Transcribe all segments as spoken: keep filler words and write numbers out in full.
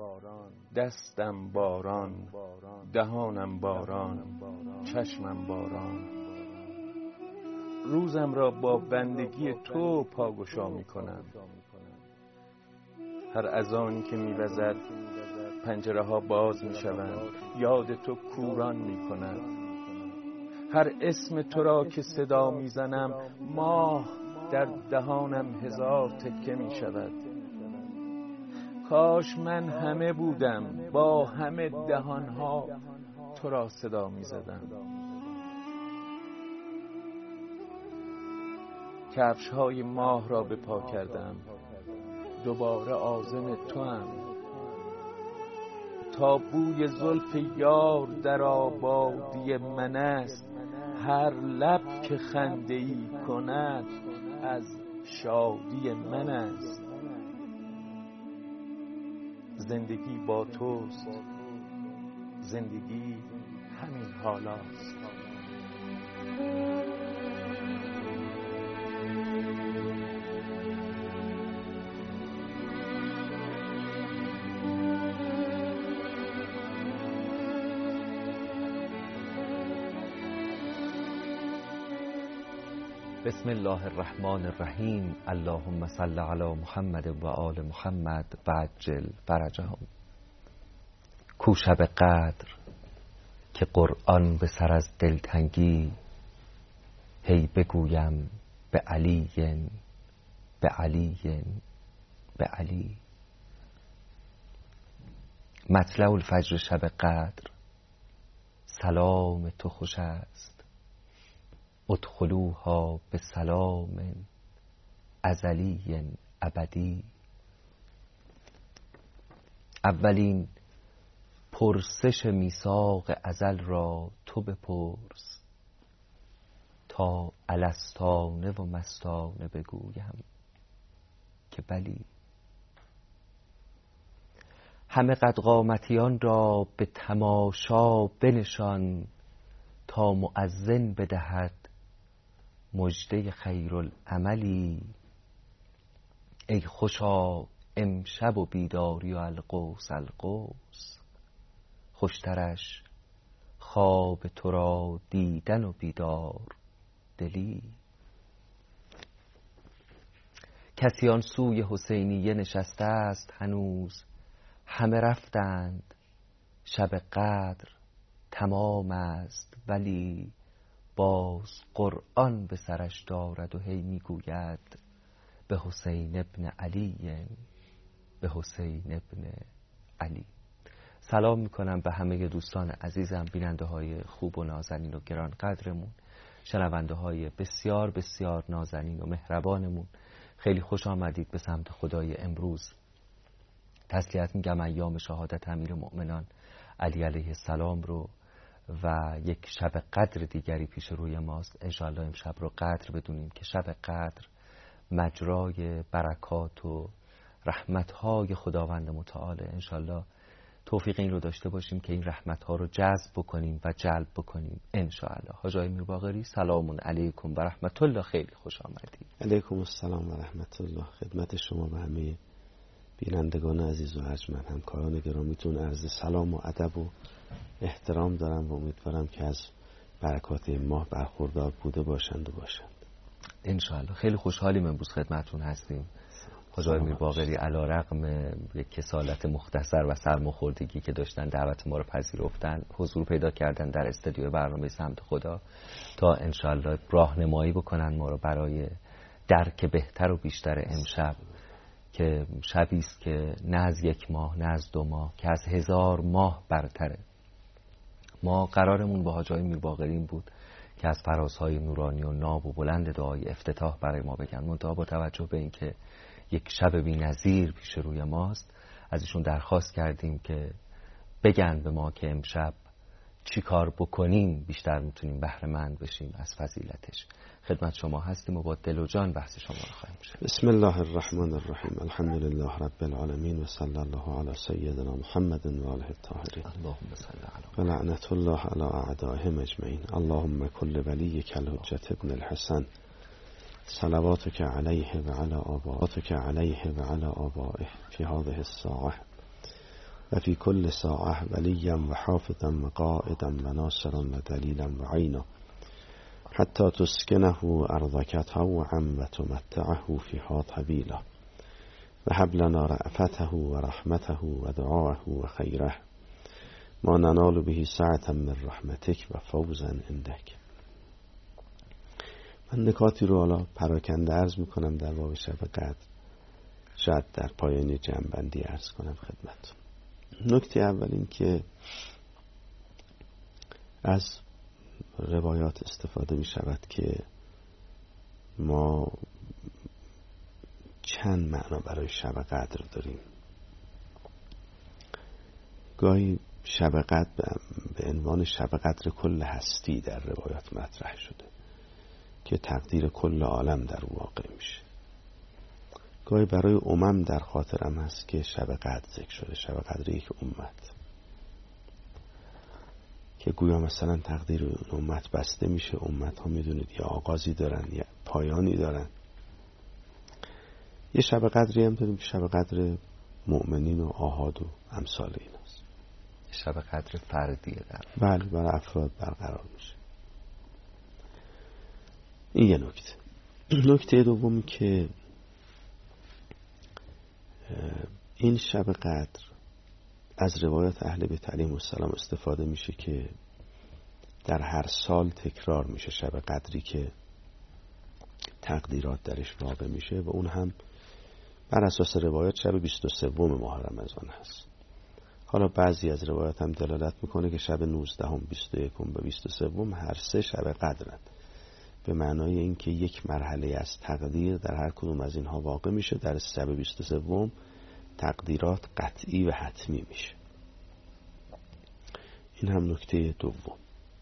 دستم باران، دهانم باران، چشمم باران. روزم را با بندگی تو پاگشا می کنم. هر اذانی که می وزد پنجره ها باز می شوند، یاد تو کوران می کند. هر اسم تو را که صدا می زنم، ماه در دهانم هزار تکه می شود. کاش من همه بودم، با همه دهانها تو را صدا می زدم. کفش های ماه را به پا کردم، دوباره عازم تو ام. تا بوی زلف یار در آبادی من است، هر لب که خنده ای کند از شادی من است. زندگی با توست، زندگی همین حالاست. بسم الله الرحمن الرحیم. اللهم صل علی محمد و آل محمد و عجل فرجهم. کو شب قدر که قرآن به سر از دلتنگی، هی بگویم به علی به علی به علی. مطلع الفجر شب قدر، سلام تو خوش است. ادخلوها به سلام ازلی ابدی. اولین پرسش میثاق ازل را تو بپرس، تا الستانه و مستانه بگویم که بلی. همه قد قامتیان را به تماشا بنشان، تا مؤذن بدهد مژده خیرالعملی. ای خوشا امشب و بیداری و القوس القوس، خوشترش خواب تو را دیدن و بیدار دلی. کسی آن سوی حسینیه نشسته است هنوز، همه رفتند شب قدر تمام است، ولی باز قرآن به سرش دارد و هی میگوید به حسین ابن علی به حسین ابن علی. سلام میکنم به همه دوستان عزیزم، بیننده های خوب و نازنین و گران قدرمون، شنونده های بسیار بسیار نازنین و مهربانمون. خیلی خوش آمدید به سمت خدای امروز. تسلیت میگم ایام شهادت امیرالمؤمنان علی علیه السلام رو، و یک شب قدر دیگری پیش روی ماست. انشاءالله امشب رو قدر بدونیم که شب قدر مجرای برکات و رحمتهای خداوند متعال. انشاءالله توفیق این رو داشته باشیم که این رحمتها رو جذب بکنیم و جلب بکنیم انشاءالله. حاج آقای میرباقری، سلام علیکم و رحمت الله. خیلی خوش آمدید. علیکم السلام و رحمت الله. خدمت شما و همه بینندگان عزیز و ارجمند، همکاران گرامیتون عرض سلام و ادب و احترام دارم و امیدوارم که از برکات این ماه برخوردار بوده باشند و باشند انشاءالله. خیلی خوشحالیم امروز خدمتون هستیم. حاج آقای میرباقری علی رغم یک کسالت مختصر و سرماخوردگی که داشتن، دعوت ما رو پذیرفتن، حضور پیدا کردن در استودیو برنامه سمت خدا تا انشاءالله راهنمایی بکنن ما رو برای درک بهتر و بیشتر امشب، که شبی است که نه از یک ماه نه از دو ماه، که از هزار ماه برتره. ما قرارمون با حاج آقای میرباقری این بود که از فرازهای نورانی و ناب و بلند دعای افتتاح برای ما بگن، منتها با توجه به اینکه یک شب بی‌نظیر پیش روی ماست، از ایشون درخواست کردیم که بگن به ما که امشب چی کار بکنیم بیشتر میتونیم بهره مند بشیم از فضیلتش. خدمت شما هستیم و با دل و جان بحث شما رو خواهیم شد. بسم الله الرحمن الرحیم. الحمد لله رب العالمین و صلی الله علی سیدنا محمد و آله الطاهرین. اللهم صل علی و لعنت الله علی اعدائهم اجمعین. اللهم کل ولیک الحجة ابن الحسن، صلواتک علیه و علی آبائه علیه و علی آبائه فی هذه الساعه. و فی کل ساعه ولیا و حافظا و قائدا و ناصرا و دلیلا و عینا حتی تسکنه ارضک طوعا و تمتعه فیها طویلا و هب لنا رأفته و رحمته و دعاءه و خیره ما ننال به سعة من رحمتک و فوزا عندک. من نکاتی رو حالا پراکنده عرض میکنم در باب شب قدر، شاید در پایان جمع‌بندی عرض کنم خدمتتون. نکته اول این که از روایات استفاده می شود که ما چند معنا برای شب قدر داریم. گاهی شب قدر به عنوان شب قدر کل هستی در روایات مطرح شده که تقدیر کل عالم در واقع میشه. گاهی برای امم در خاطرم هست که شب قدر ذکر شده، شب قدر یک امت، که گویا مثلا تقدیر اون امت بسته میشه. امت ها میدونید یا آغازی دارن یا پایانی دارن. یه شب قدری هم داریم که شب قدر مؤمنین و آحاد و امثال ایناست. شب قدر فردیه در بله، برای افراد برقرار میشه. این یه نکته. نکته دومی که این شب قدر از روایات اهل بیت علیهم السلام استفاده میشه که در هر سال تکرار میشه شب قدری که تقدیرات درش واقع میشه و اون هم بر اساس روایات شب بیست و سوم ماه رمضان هست. حالا بعضی از روایات هم دلالت میکنه که شب نوزدهم، بیست و یکم و بیست و سوم هر سه شب قدرند، به معنای اینکه یک مرحله از تقدیر در هر کدوم از اینها واقع میشه. در شب بیست و سوم تقدیرات قطعی و حتمی میشه. این هم نکته دوم.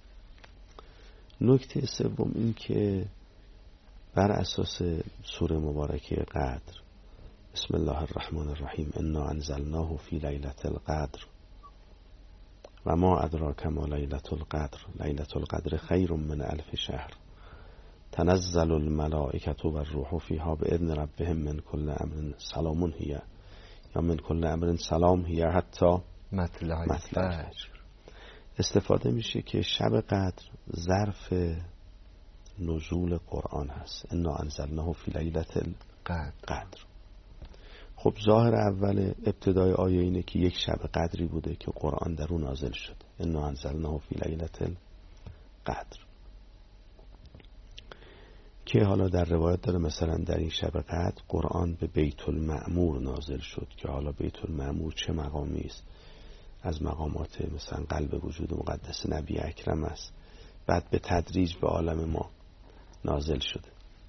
نکته سوم این که بر اساس سوره مبارکه قدر، بسم الله الرحمن الرحیم، انا انزلناه فی لیلة القدر و ما ادراک ما لیلة القدر لیلة القدر خیر من الف شهر تنزل الملائکة و الروح فیها باذن ربهم من کل امر سلام هی یا من کل امر سلام هی حتی مطلع الفجر. استفاده میشه که شب قدر ظرف نزول قرآن هست. انا انزلناه فی لیلة القدر. خب ظاهر اول ابتدای آیه اینه که یک شب قدری بوده که قرآن در اون نازل شد. انا انزلناه فی لیلة القدر، که حالا در روایت داره مثلا در این شب قدر قرآن به بیت المعمور نازل شد، که حالا بیت المعمور چه مقامی است؟ از مقامات مثلا قلب وجود مقدس نبی اکرم است. بعد به تدریج به عالم ما نازل شده.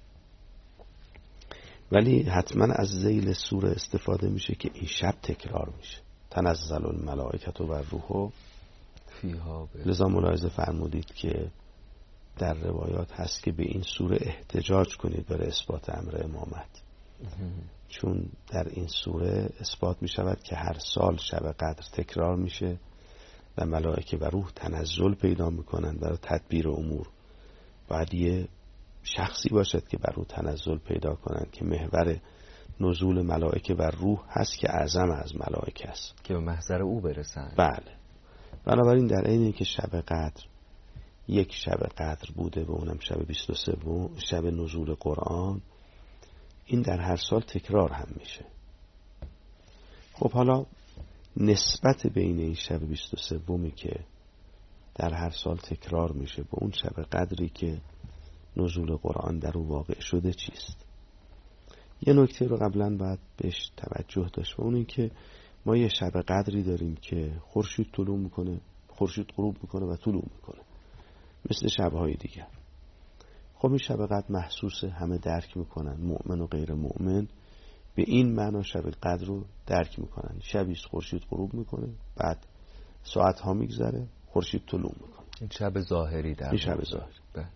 ولی حتما از ذیل سوره استفاده میشه که این شب تکرار میشه. تنزل الملائکة و الروح فیها. لذا ملاحظه فرمودید که در روایات هست که به این سوره احتجاج کنید برای اثبات امر امامت، چون در این سوره اثبات می شود که هر سال شب قدر تکرار میشه و ملائکه و روح تنزل پیدا میکنن برای تدبیر امور. باید یه شخصی باشد که بر او تنزل پیدا کنند که محور نزول ملائکه و روح هست که اعظم از ملائکه است، که به محضر او برسند. بله. بنابراین در عین اینکه شب قدر یک شب قدر بوده و اونم شب بیست و سه شب نزول قرآن، این در هر سال تکرار هم میشه. خب حالا نسبت بین این شب بیست و سومی که در هر سال تکرار میشه با اون شب قدری که نزول قرآن در او واقع شده چیست؟ یه نکته رو قبلا باید بهش توجه داشت و اون این که ما یه شب قدری داریم که خورشید طلوع میکنه، خورشید غروب میکنه و طلوع میکنه مثل شبهای دیگر. خب این شب قدر محسوسه، همه درک میکنن، مؤمن و غیر مؤمن به این معنا شب قدر رو درک میکنن. شبیست خورشید غروب میکنه، بعد ساعت ها میگذره خورشید طلوع میکنه. این شب ظاهری در این شب ظاهری. بله.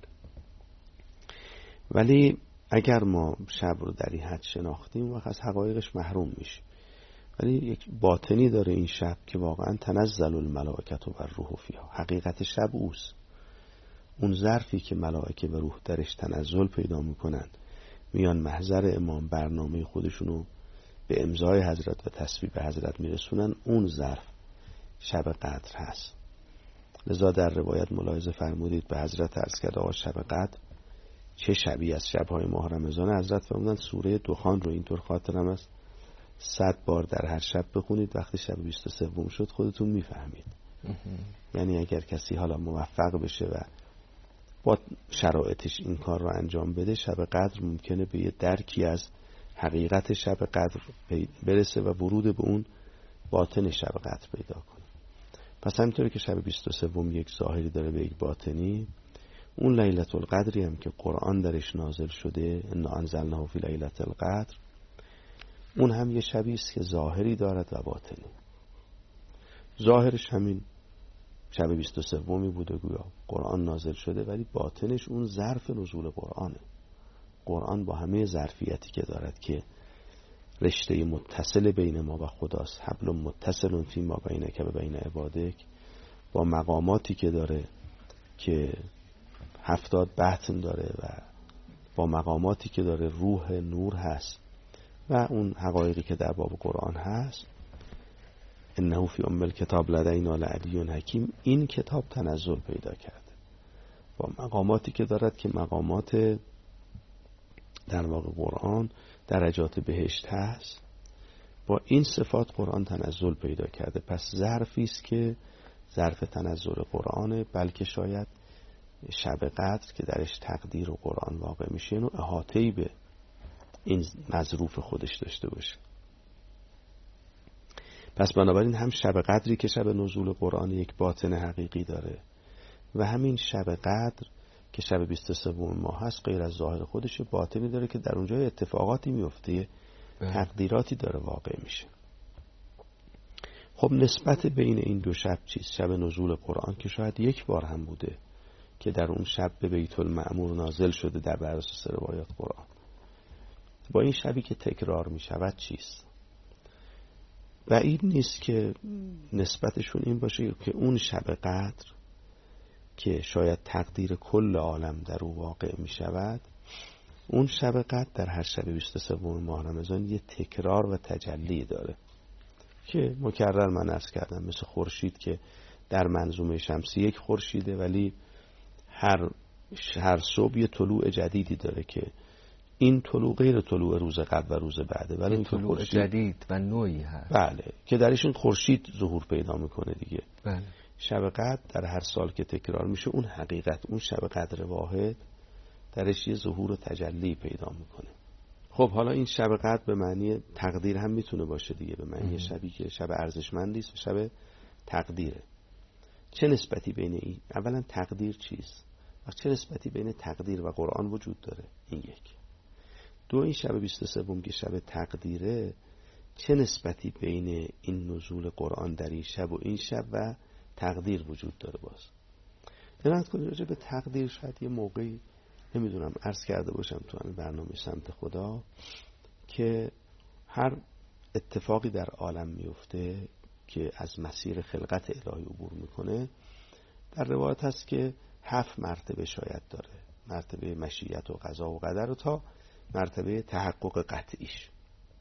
ولی اگر ما شب رو در این حد شناختیم وقت از حقایقش محروم میشیم. ولی یک باطنی داره این شب که واقعا تنزل الملائکة و الروح فیها. حقیقت شب اوست. اون ظرفی که ملائکه و روح درش تنزل پیدا میکنن، میان محضر امام، برنامه خودشونو به امضای حضرت و تصویب حضرت میرسونن، اون ظرف شب قدر هست. لذا در روایت ملاحظه فرمودید به حضرت عرض کرد آقا شب قدر چه شبی از شب‌های ماه رمضان؟ حضرت فرمودن سوره دخان رو اینطور خاطرم است صد بار در هر شب بخونید، وقتی شب بیست و سوم شد خودتون میفهمید. یعنی اگر کسی حالا موفق بشه و با شرایطش این کار رو انجام بده، شب قدر ممکنه به یه درکی از حقیقت شب قدر برسه و ورود به اون باطن شب قدر پیدا کنه. پس همینطوری که شب بیست و سوم یک ظاهری داره به یک باطنی، اون لیلة القدری هم که قرآن درش نازل شده انا انزلناه فی لیلة القدر، اون هم یه شبی است که ظاهری دارد و باطنی. ظاهرش همین شب بیست و سومی بوده گویا قرآن نازل شده، ولی باطنش اون ظرف نزول قرآنه. قرآن با همه ظرفیتی که دارد که رشته متصل بین ما و خداست، حبل متصل فی ما بینک و بین عبادک، با مقاماتی که داره که هفتاد بطن داره و با مقاماتی که داره روح نور هست و اون حقایقی که در باب قرآن هست. انه فی ام الکتاب لدینا لعلی حکیم، این کتاب تنزل پیدا کرده با مقاماتی که دارد که مقامات در واقع قرآن درجات بهشت هست. با این صفات قرآن تنزل پیدا کرده. پس ظرفی است که ظرف تنزل قرآنه، بلکه شاید شب قدر که درش تقدیر و قرآن واقع میشه اینو احاطه‌ای به این مظروف خودش داشته باشه. پس بنابراین هم شب قدری که شب نزول قرآن یک باطن حقیقی داره و همین شب قدر که شب بیست و سوم ماه هست غیر از ظاهر خودش باطنی داره که در اونجا اتفاقاتی میفته، تقدیراتی داره واقع میشه. خب نسبت بین این دو شب چیست؟ شب نزول قرآن که شاید یک بار هم بوده که در اون شب به بیت المعمور نازل شده در بر اساس روایات قرآن، با این شبی که تکرار می شود چیست؟ و این نیست که نسبتشون این باشه که اون شب قدر که شاید تقدیر کل عالم در او واقع می شود، اون شب قدر در هر شب بیست و سوم ماه رمضان یه تکرار و تجلی داره که مکرر من عرض کردم، مثل خورشید که در منظومه شمسی یک خورشیده ولی هر هر صبح یه طلوع جدیدی داره که این طلوع غیر طلوع روز قبل و روز بعده، ولی این طلوع خورشید جدید و نوعی هست. بله، که درش این خورشید ظهور پیدا میکنه دیگه. بله. شب قدر در هر سال که تکرار میشه اون حقیقت، اون شب قدر واحد درش یه ظهور و تجلی پیدا میکنه. خب حالا این شب قدر به معنی تقدیر هم میتونه باشه دیگه، به معنی ام. شبی که شب ارزشمندی است و شب تقدیره. چه نسبتی بین این؟ اولا تقدیر چیست؟ و چه نسبتی بین تقدیر و قرآن وجود داره؟ این یک. دو، این شب بیست و سوم که شب تقدیره، چه نسبتی بین این نزول قرآن در این شب و این شب و تقدیر وجود داره؟ باز درست کنید راجع به تقدیر شاید یه موقعی نمیدونم عرض کرده باشم تو این برنامه سمت خدا که هر اتفاقی در عالم میفته که از مسیر خلقت الهی عبور میکنه، در روایت هست که هفت مرتبه شاید داره، مرتبه مشیت و قضا و قدر و تا مرتبه تحقق قطعیش.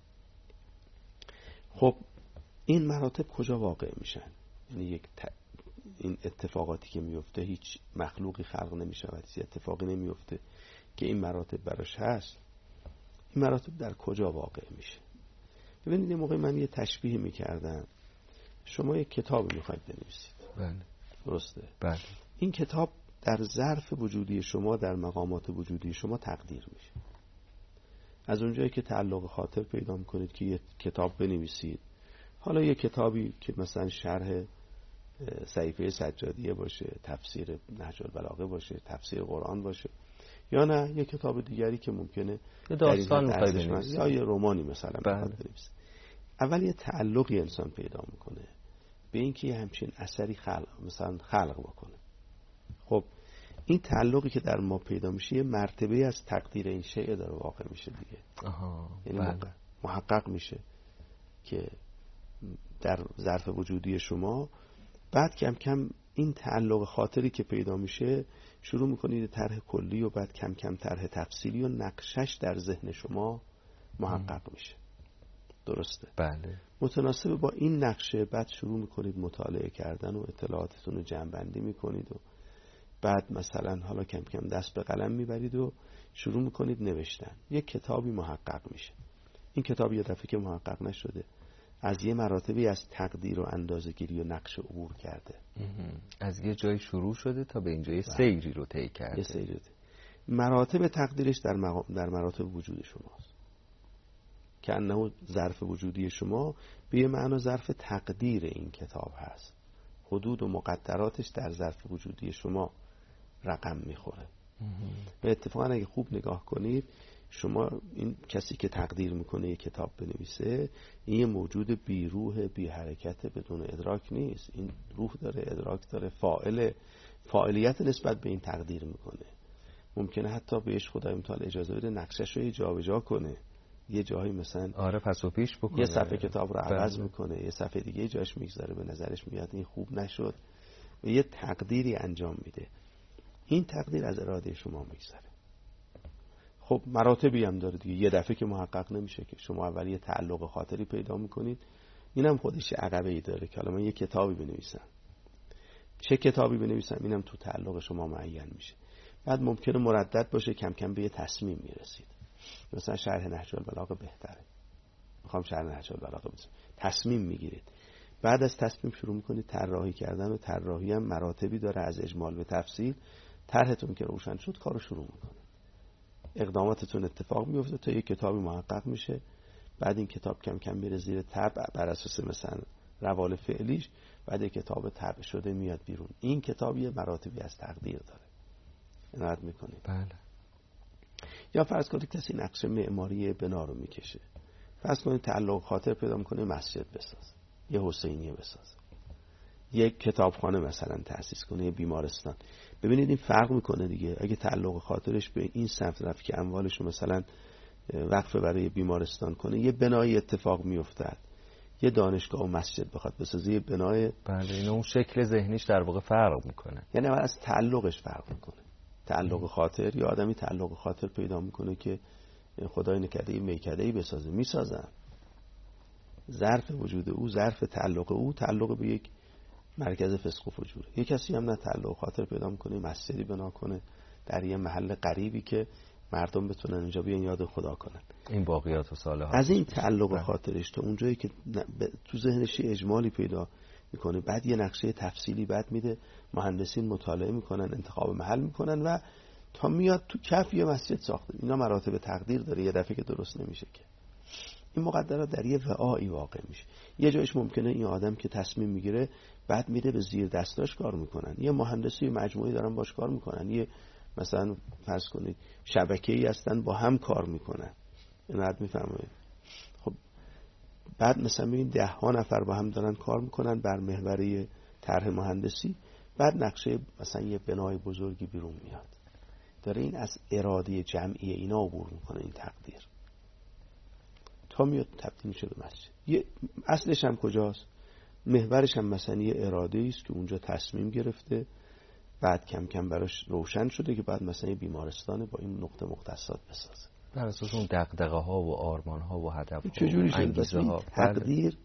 خب این مراتب کجا واقع میشن؟ یعنی یک ت... این اتفاقاتی که میفته هیچ مخلوقی خلق نمیشود، هیچ اتفاقی نمیفته که این مراتب براش هست. این مراتب در کجا واقع میشه؟ ببینید یه موقع من یه تشبیه میکردم، شما یک کتاب میخواید بنویسید. بله. درسته؟ بله. این کتاب در ظرف وجودی شما، در مقامات وجودی شما تقدیر میشه. از اونجایی که تعلق خاطر پیدا میکنید که یه کتاب بنویسید، حالا یه کتابی که مثلا شرح صحیفه سجادیه باشه، تفسیر نهج البلاغه باشه، تفسیر قرآن باشه، یا نه یه کتاب دیگری که ممکنه یه داستان میخواید بنویسید یا یه رمانی مثلا میخواید بنویسید. اول یه تعلقی انسان پیدا میکنه به اینکه یه همچین اثری خلق مثلا خلق بکنه. خب این تعلقی که در ما پیدا میشه یه مرتبه از تقدیر این شیء داره واقع میشه دیگه. آها. یعنی بله. محقق میشه که در ظرف وجودی شما بعد کم کم این تعلق خاطری که پیدا میشه شروع میکنید طرح کلی و بعد کم کم طرح تفصیلی و نقشش در ذهن شما محقق م. میشه. درسته؟ بله. متناسب با این نقشه بعد شروع میکنید مطالعه کردن و اطلاعاتتون رو جمع‌بندی میکنید و بعد مثلا حالا کم کم دست به قلم میبرید و شروع میکنید نوشتن. یک کتابی محقق میشه. این کتاب یه دفعه که محقق نشده، از یه مراتبی از تقدیر و اندازه‌گیری و نقش عبور کرده. از یه جای شروع شده تا به اینجا یه سیری رو طی کرده. یه سیری رو طی. مراتب تقدیرش در, مقام در مراتب وجود شماست که انه ظرف وجودی شما به یه معنا ظرف تقدیر این کتاب هست. حدود و مقدراتش در ظرف وجودی شما رقم میخوره. و اتفاقا اگه خوب نگاه کنید، شما این کسی که تقدیر میکنه یه کتاب بنویسه، این یه موجود بی روح بی حرکت بدون ادراک نیست. این روح داره، ادراک داره، فاعل فاعلیت نسبت به این تقدیر میکنه. ممکنه حتی بهش خدای متعال اجازه بده نقشش رو جابجا کنه، یه جایی مثلا آره پس و پیش بکنه، یه صفحه کتاب رو عوض میکنه، یه صفحه دیگه یه جاش میگذاره، به نظرش میاد این خوب نشد و یه تقدیری انجام میده. این تقدیر از اراده شما میگذره. خب مراتبی هم داره دیگه. یه دفعه که محقق نمیشه که. شما اول یه تعلق خاطری پیدا میکنید، اینم خودش عقبه ای داره که حالا من یه کتابی بنویسم، چه کتابی بنویسم، اینم تو تعلق شما معین میشه. بعد ممکنه مردد باشه، کم کم به یه تصمیم میرسید. مثلا شرح نهج البلاغه بهتره، میخوام شرح نهج البلاغه بزنم، تصمیم میگیرید. بعد از تصمیم شروع میکنید طراحی کردن و طراحی هم مراتبی داره از اجمال به تفصیل. طرحتون که روشن شد کارو شروع میکنه، اقداماتتون اتفاق میفته تا یه کتابی محقق میشه. بعد این کتاب کم کم میره زیر طبع بر اساس مثلا روال فعلیش، بعد یه کتاب طبع شده میاد بیرون. این کتاب یه مراتبی از تقدیر داره. عنایت میکنید. بله. یا فرض کنید کسی نقش معماری بنا رو میکشه، فرض کنید تعلق خاطر پیدا میکنه مسجد بساز، یه حسینیه بساز، یک کتابخانه مثلا تأسیس کنه، یه بیمارستان. ببینید این فرق میکنه دیگه. اگه تعلق خاطرش به این سمت رفت که اموالشو مثلا وقف برای بیمارستان کنه، یه بنای اتفاق میافتد. یه دانشگاه و مسجد بخواد بسازه، یه بنای، بله، این اون شکل ذهنیش در واقع فرق میکنه. یعنی از تعلقش فرق میکنه. تعلق خاطر، یا آدمی تعلق خاطر پیدا میکنه که خدای نکرده یه میکده‌ای بسازه، میسازن. ظرف وجود او، ظرف تعلق او، تعلق به یک مرکز فسق و فجوره. یه کسی هم نه تعلق خاطر پیدا میکنه مسجدی بنا کنه در یه محل قریبی که مردم بتونن اونجا بیان یاد خدا کنن. این باقیات و صالحات از این تعلق خاطرش تا اونجایی که تو ذهنش اجمالی پیدا میکنه، بعد یه نقشه تفصیلی بعد میده، مهندسین مطالعه میکنن، انتخاب محل میکنن و تا میاد تو کف یه مسجد ساخته. اینا مراتب تقدیر داره، یه دفعه که درست نمیشه که. این مقدرات در یه وعایی واقع میشه. یه جایش ممکنه این آدم که تصمیم میگیره بعد میره به زیر دستاش کار میکنن، یه مهندسی مجموعی دارن باش کار میکنن، یه مثلا فرض کنید شبکه‌ای هستن با هم کار میکنن. این حد میفهمید. خب بعد مثلا ببین ده ها نفر با هم دارن کار میکنن بر محور طرح مهندسی، بعد نقشه مثلا یه بنای بزرگی بیرون میاد. داره این از اراده جمعی اینا عبور میکنه، این تقدیر تا میاد تبدیل میشه به مسجد. یه اصلش هم کجاست؟ محورش هم مثلا یه اراده است که اونجا تصمیم گرفته، بعد کم کم براش روشن شده که بعد مثلا یه بیمارستان با این نقطه مختصات بسازه. بر اساس اون دغدغه ها و آرمان ها و هدف ها چجوری و انگیزه ها. تقدیر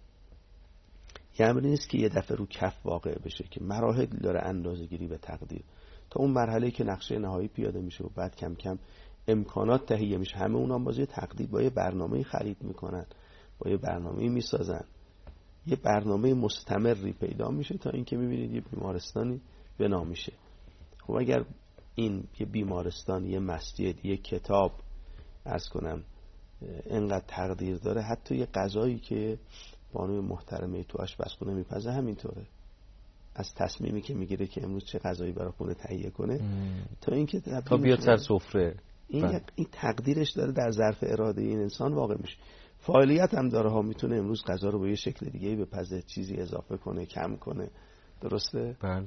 یه امری نیست که یه دفعه رو کف واقع بشه، که مراحل داره اندازه گیری به تقدیر، تا اون مرحله که نقشه نهایی پیاده میشه و بعد کم کم امکانات تهیه میشه. همه اونا هم بازی تقدیر با یه برنامه خرید میکنن، با یه برنامه میسازن، یه برنامه مستمری پیدا میشه تا اینکه میبینید یه بیمارستانی بنا میشه. خب اگر این یه بیمارستان، یه مسجد، یه کتاب عرض کنم اینقدر تقدیر داره، حتی یه غذایی که بانوی محترمه تو آشپزخونه میپزه همینطوره. از تصمیمی که میگیره که امروز چه غذایی برای خونه تهیه کنه ام. تا اینکه تا بیاد سر سفره، این, این تقدیرش داره در ظرف اراده این انسان واقع میشه. فاعلیت هم داره ها، میتونه امروز غذا رو با یه شکل دیگه بپزه، چیزی اضافه کنه، کم کنه. درسته؟ بله.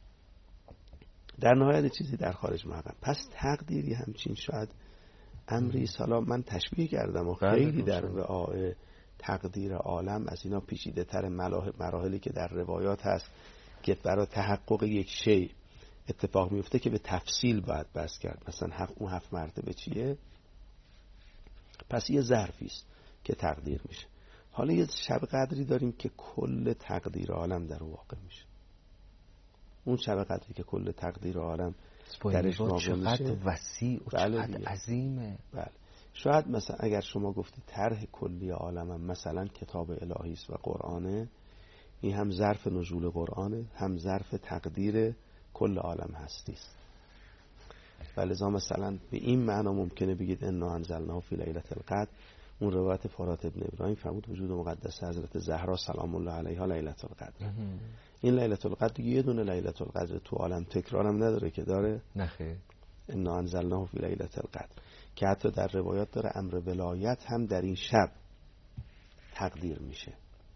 در نهایت چیزی در خارج محقق. پس تقدیری همچین شاید امری سلام من تشبیه کردم و خیلی در وعای تقدیر عالم از اینا پیچیده تر مراحلی که در روایات هست که برای تحقق یک شی اتفاق میفته که به تفصیل باید بحث کرد. مثلا حق اون هفت مرتبه چیه؟ پس یه ظرفی است که تقدیر میشه. حالا یه شب قدری داریم که کل تقدیر عالم در واقع میشه. اون شب قدری که کل تقدیر عالم درش واقع میشه چقدر وسیع و بله چقدر عظیمه. بله. شاید مثلا اگر شما گفتی طرح کلی عالم هم مثلا کتاب الهی است و قرآنه، این هم ظرف نزول قرآنه، هم ظرف تقدیر کل عالم هستی است. ولذا مثلا به این معنا ممکنه بگید انا انزلناه فی لیلة القدر. اون روایت فرات ابن ابراهیم فرمود وجود مقدس حضرت زهرا سلام الله علیها لیلة القدر. این لیلة القدر یه دونه لیلة القدر تو عالم تکرارم نداره که داره؟ نخیر. انا انزلناه فی لیلة القدر که حتی در روایات داره امر ولایت هم در این شب تقدیر میشه.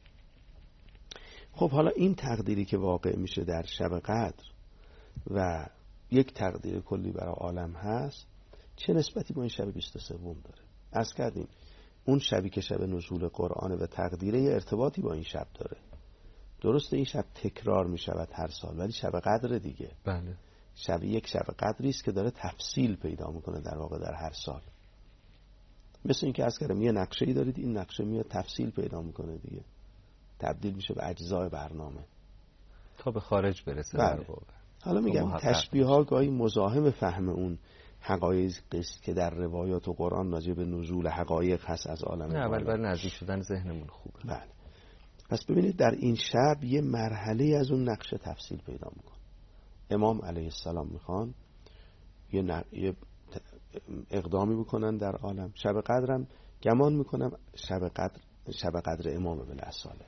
خب حالا این تقدیری که واقع میشه در شب قدر و یک تقدیر کلی برای عالم هست، چه نسبتی با این شب بیست و سه داره؟ عرض کردیم اون شبی که شب نزول قرآن و تقدیره یه ارتباطی با این شب داره. درسته این شب تکرار میشود هر سال، ولی شب قدر دیگه. بله. شب یک شب قدری است که داره تفصیل پیدا میکنه در واقع در هر سال. مثل این که عرض کردم یه نقشه‌ای دارید، این نقشه میاد تفصیل پیدا میکنه دیگه، تبدیل میشه به اجزای برنامه تا به خارج برسه. بله. حالا میگم تشبیه ها گاهی مزاحم فهم اون حقایق است که در روایات و قرآن راجع به نزول حقایق هست از عالم. نه اول برای نزدیک شدن ذهنمون خوبه. بله. پس ببینید در این شب یه مرحله از اون نقشه تفصیل پیدا میکنه. امام علیه السلام میخوان یه, ن... یه اقدامی بکنن در عالم. شب قدرم گمان میکنم شب قدر شب قدر امام بالاصاله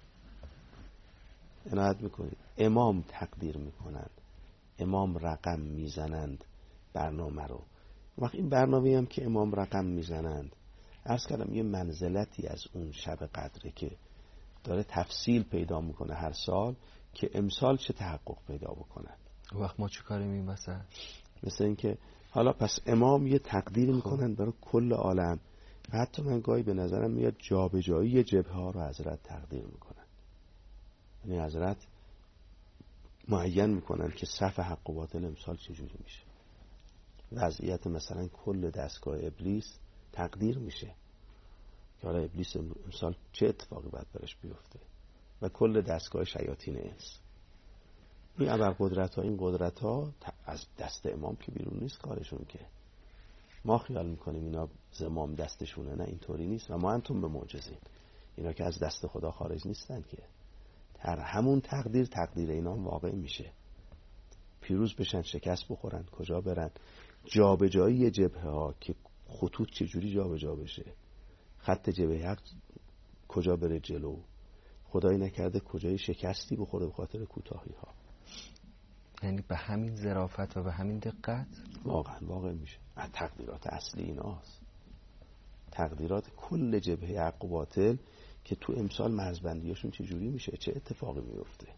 عنایت میکنید. امام تقدیر میکنند، امام رقم میزنند برنامه رو. وقت این برنامه هم که امام رقم میزنند، عرض کردم یه منزلتی از اون شب قدره که داره تفصیل پیدا میکنه هر سال که امسال چه تحقق پیدا بکنند. وقت ما چه کاری می‌کنیم مثلا؟ مثل این که حالا پس امام یه تقدیر میکنن برای کل عالم و حتی من گاهی به نظرم میاد جابجایی جبهه ها رو حضرت تقدیر میکنن. یعنی حضرت معین میکنن که صف حق و باطل امسال چجوری میشه. وضعیت مثلا کل دستگاه ابلیس تقدیر میشه که حالا ابلیس امسال چه اتفاقی باید برش بیفته و کل دستگاه شیاطین انس. این ابرقدرت ها این قدرت ها از دست امام که بیرون نیست کارشون، که ما خیال میکنیم اینا زمام دستشونه، نه اینطوری نیست و ما انتم به معجزین. اینا که از دست خدا خارج نیستن که هر همون تقدیر تقدیر اینا هم واقع میشه. پیروز بشن، شکست بخورن، کجا برن، جابجایی جبهه ها که خطوط چجوری جابجا بشه، خط جبهه حق کجا بره جلو، خدایی نکرده کجای شکستی بخوره به خاطر کوتاهی ها. یعنی به همین ظرافت و به همین دقت واقعا واقع میشه. تقدیرات اصلی ایناست، تقدیرات کل جبهه حق و باطل که تو امسال مرزبندیاشون چجوری میشه، چه اتفاقی میفته.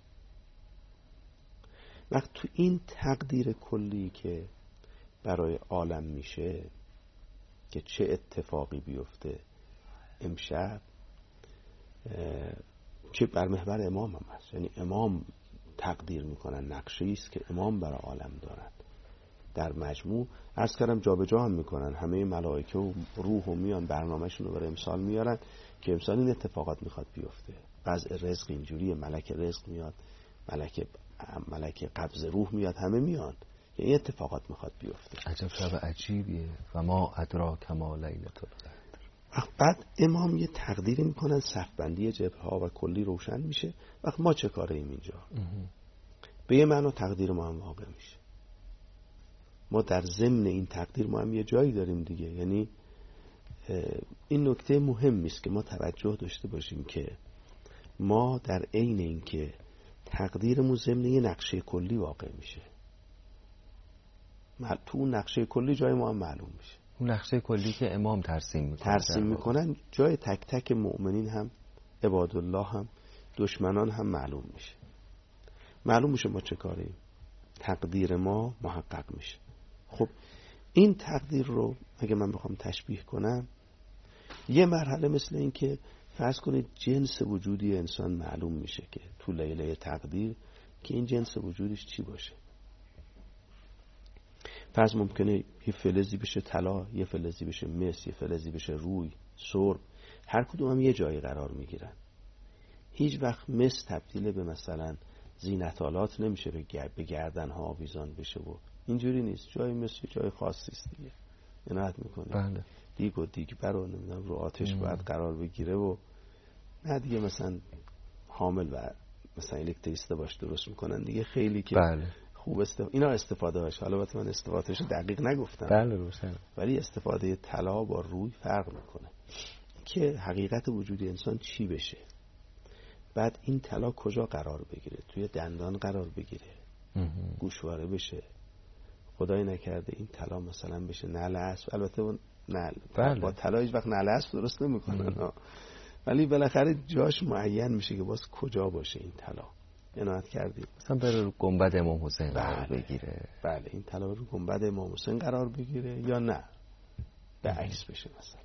وقت تو این تقدیر کلی که برای عالم میشه که چه اتفاقی بیفته امشب، چه بر محور امام هم هست. یعنی امام تقدیر میکنن، نقشه‌ای است که امام برای عالم دارن. در مجموع عرض کردم جابجا هم میکنن، همه ملائکه و روح و میان برنامه‌شون رو برای امسال میارن که امسال این اتفاقات میخواد بیفته. وضع رزق اینجوریه، ملک رزق میاد، ملک ملک قبض روح میاد، همه میان که این اتفاقات میخواد بیفته. عجب شب عجیبیه. و ما ادراک ما لیلة القدر. بعد امام یه تقدیری میکنن، صفبندی جبهه ها و کلی روشن میشه. وقت ما چه کاره ایم اینجا؟ به یه معنی تقدیر ما هم واقع میشه. ما در ضمن این تقدیر ما هم یه جایی داریم دیگه. یعنی این نکته مهمی است که ما توجه داشته باشیم که ما در عین این که تقدیرمون ضمن یه نقشه کلی واقع میشه، تو اون نقشه کلی جای ما هم معلوم میشه. اون نقشه کلی که امام ترسیم میکنن ترسیم میکنن جای تک تک مؤمنین هم، عبادالله هم، دشمنان هم معلوم میشه. معلوم میشه ما چه کاریم، تقدیر ما محقق میشه. خب این تقدیر رو اگه من بخوام تشبیه کنم، یه مرحله مثل این که فرض کنید جنس وجودی انسان معلوم میشه که تو لیله تقدیر که این جنس وجودش چی باشه. فرض ممکنه یه فلزی بشه طلا، یه فلزی بشه مس، یه فلزی بشه روی، سرب، هر کدوم هم یه جایی قرار میگیرن. هیچ وقت مس تبدیل به مثلا زینت‌آلات نمیشه به گردن ها آویزان بشه و اینجوری نیست. جای مس جای خاصی است دیگه، عنایت میکنه. بله. دیگ و دیگ برو نمیدونم رو آتش ام. باید قرار بگیره و نه دیگه مثلا حامل و مثلا الکتریسته باش درست میکنن دیگه، خیلی که بله. خوب استف... اینا استفاده هاش، حالا البته من استفادهش دقیق نگفتم. بله روشن. ولی استفاده طلا با روی فرق میکنه که حقیقت وجود انسان چی بشه. بعد این طلا کجا قرار بگیره؟ توی دندان قرار بگیره، گوشواره بشه، خدای نکرده این طلا مثلا بشه نعل اسب. البته اون نعل بله. با طلا هیچ وقت نعل اسب درست نمیکنن، ولی بالاخره جاش معین میشه که باز کجا باشه این طلا. عنایت کردیم مثلا بره رو گنبد امام حسین قرار بله. بگیره. بله این طلا رو گنبد امام حسین قرار بگیره یا نه به عکس بشه مثلا.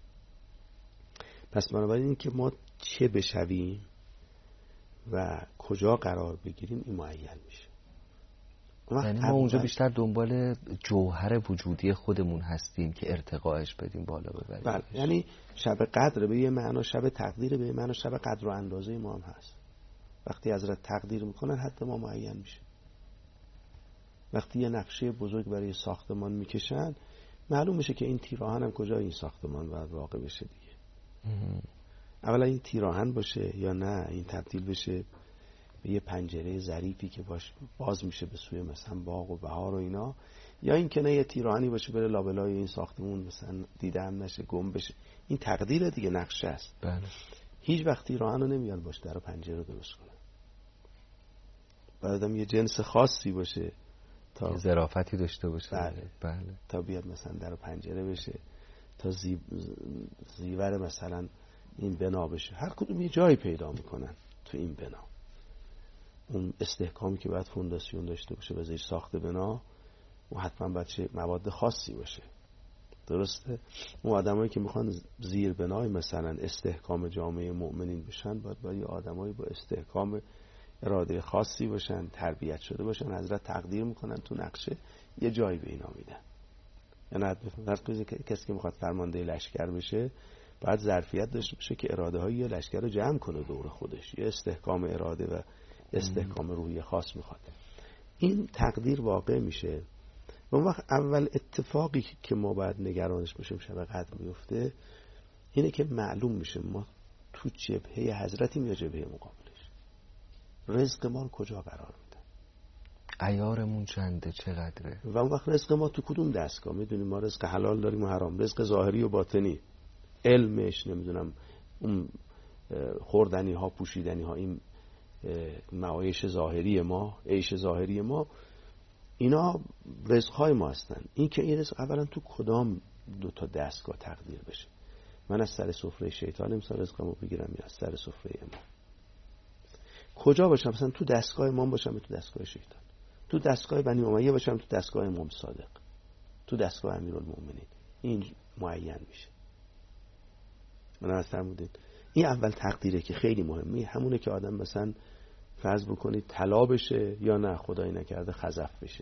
پس بنابراین این که ما چه بشویم و کجا قرار بگیریم این معین میشه. یعنی ما اونجا بیشتر دنبال جوهر وجودی خودمون هستیم که ارتقاش بدیم بالا ببریم. بله یعنی شب قدر به یه معنا شب تقدیر به یه معنا شب قدر و اندازه ما هم هست. وقتی حضرت تقدیر میکنن حتی ما معین میشه. وقتی یه نقشه بزرگ برای ساختمان میکشن معلوم میشه که این تیراهن هم کجا این ساختمان باید واقع بشه دیگه. اولا این تیراهن باشه یا نه این تبدیل بشه به یه پنجره ظریفی که باش باز میشه به سوی مثلا باغ و بهار و اینا، یا این که نه یه تیراهنی باشه بره لابلای این ساختمون مثلا دیده هم نشه گم بشه. این تقدیر دیگه، نقشه است. بله. هیچ وقت تیراهن رو نمیاد باش در پنجره رو درست کنه. بعدم یه جنس خاصی باشه تا ظرافتی داشته باشه. بله. بله. تا بیاد مثلا در پنجره بشه، تا زی... زیور مثلا این بنا بشه. هر کدوم یه جایی پیدا میکنن تو این بنا. اون استحکامی که باید فونداسیون داشته باشه و زیر ساخت بنا و حتما باید چه مواد خاصی باشه. درسته؟ اون آدمایی که میخوان زیر بنای مثلا استحکام جامعه مؤمنین بشن باید باید آدمایی با استحکام اراده خاصی باشن، تربیت شده باشن. حضرت تقدیر میکنن تو نقشه یه جایی به اینا میدن. یعنی فرض که کسی که میخواد فرمانده لشکر بشه باید ظرفیت داشته باشه که اراده های یه لشکر رو جمع کنه دور خودش. یه استحکام اراده و استحکام روحی خاص میخواد. این تقدیر واقع میشه. و اون وقت اول اتفاقی که ما باید نگرانش باشیم شب قدر میفته اینه که معلوم میشه ما تو جبهه حضرتیم یا جبهه مقابلش. رزق ما رو کجا قرار میدن، عیارمون چنده، چقدره، و اون وقت رزق ما تو کدوم دستگاه. میدونیم ما رزق حلال داریم و حرام، رزق ظاهری و باطنی، علمش نمیدونم اون خوردنی ها پوشیدنی ها، این معایش ظاهری ما، عیش ظاهری ما، اینا رزق های ما هستن. این که این رزق اولا تو کدام دو تا دستگاه تقدیر بشه. من از سر سفره شیطان امسال رزقمو بگیرم یا از سر سفره امام؟ کجا باشم؟ مثلا تو دستگاه امام باشم یا تو دستگاه شیطان؟ تو دستگاه بنی امیه باشم تو دستگاه امام صادق؟ تو دستگاه امیرالمومنین؟ این معین میشه. من از فرمودین این اول تقدیره که خیلی مهمه. همونه که آدم مثلا فرض بکنید طلا بشه یا نه خدای نکرده خزف بشه،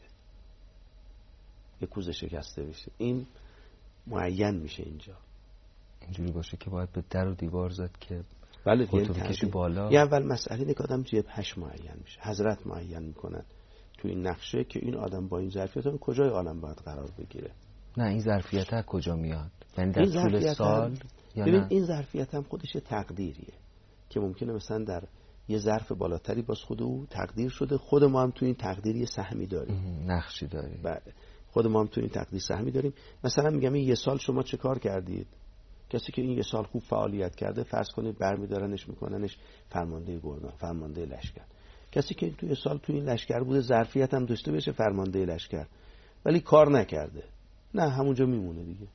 یک کوزه شکسته بشه. این معین میشه اینجا. اینجوری باشه که باید به در و دیوار زد که بله خودتو بکشی بالا. یه اول مسئله اینه که آدم جبهش معین میشه. حضرت معین میکنن تو این نقشه که این آدم با این ظرفیت رو کجای عالم باید قرار بگیره. نه این ظرفیت ها کجا میاد؟ یعنی در طول سال یا ببین نه؟ این ظرفیت هم خودش تقدیریه که ممکنه مثلا در یه ظرف بالاتری باز خود او تقدیر شده. خود ما هم تو این تقدیر یه سهمی داریم، نقشی داریم. بله خود ما هم تو این تقدیر سهمی داریم. مثلا میگم این یه سال شما چه کار کردید؟ کسی که این یه سال خوب فعالیت کرده فرض کنید برمیدارنش میکننش فرمانده گردان، فرمانده لشکر. کسی که تو یه سال تو این لشکر بوده ظرفیت هم داشته بشه فرمانده لشکر ولی کار نکرده، نه همونجا میمونه دیگه.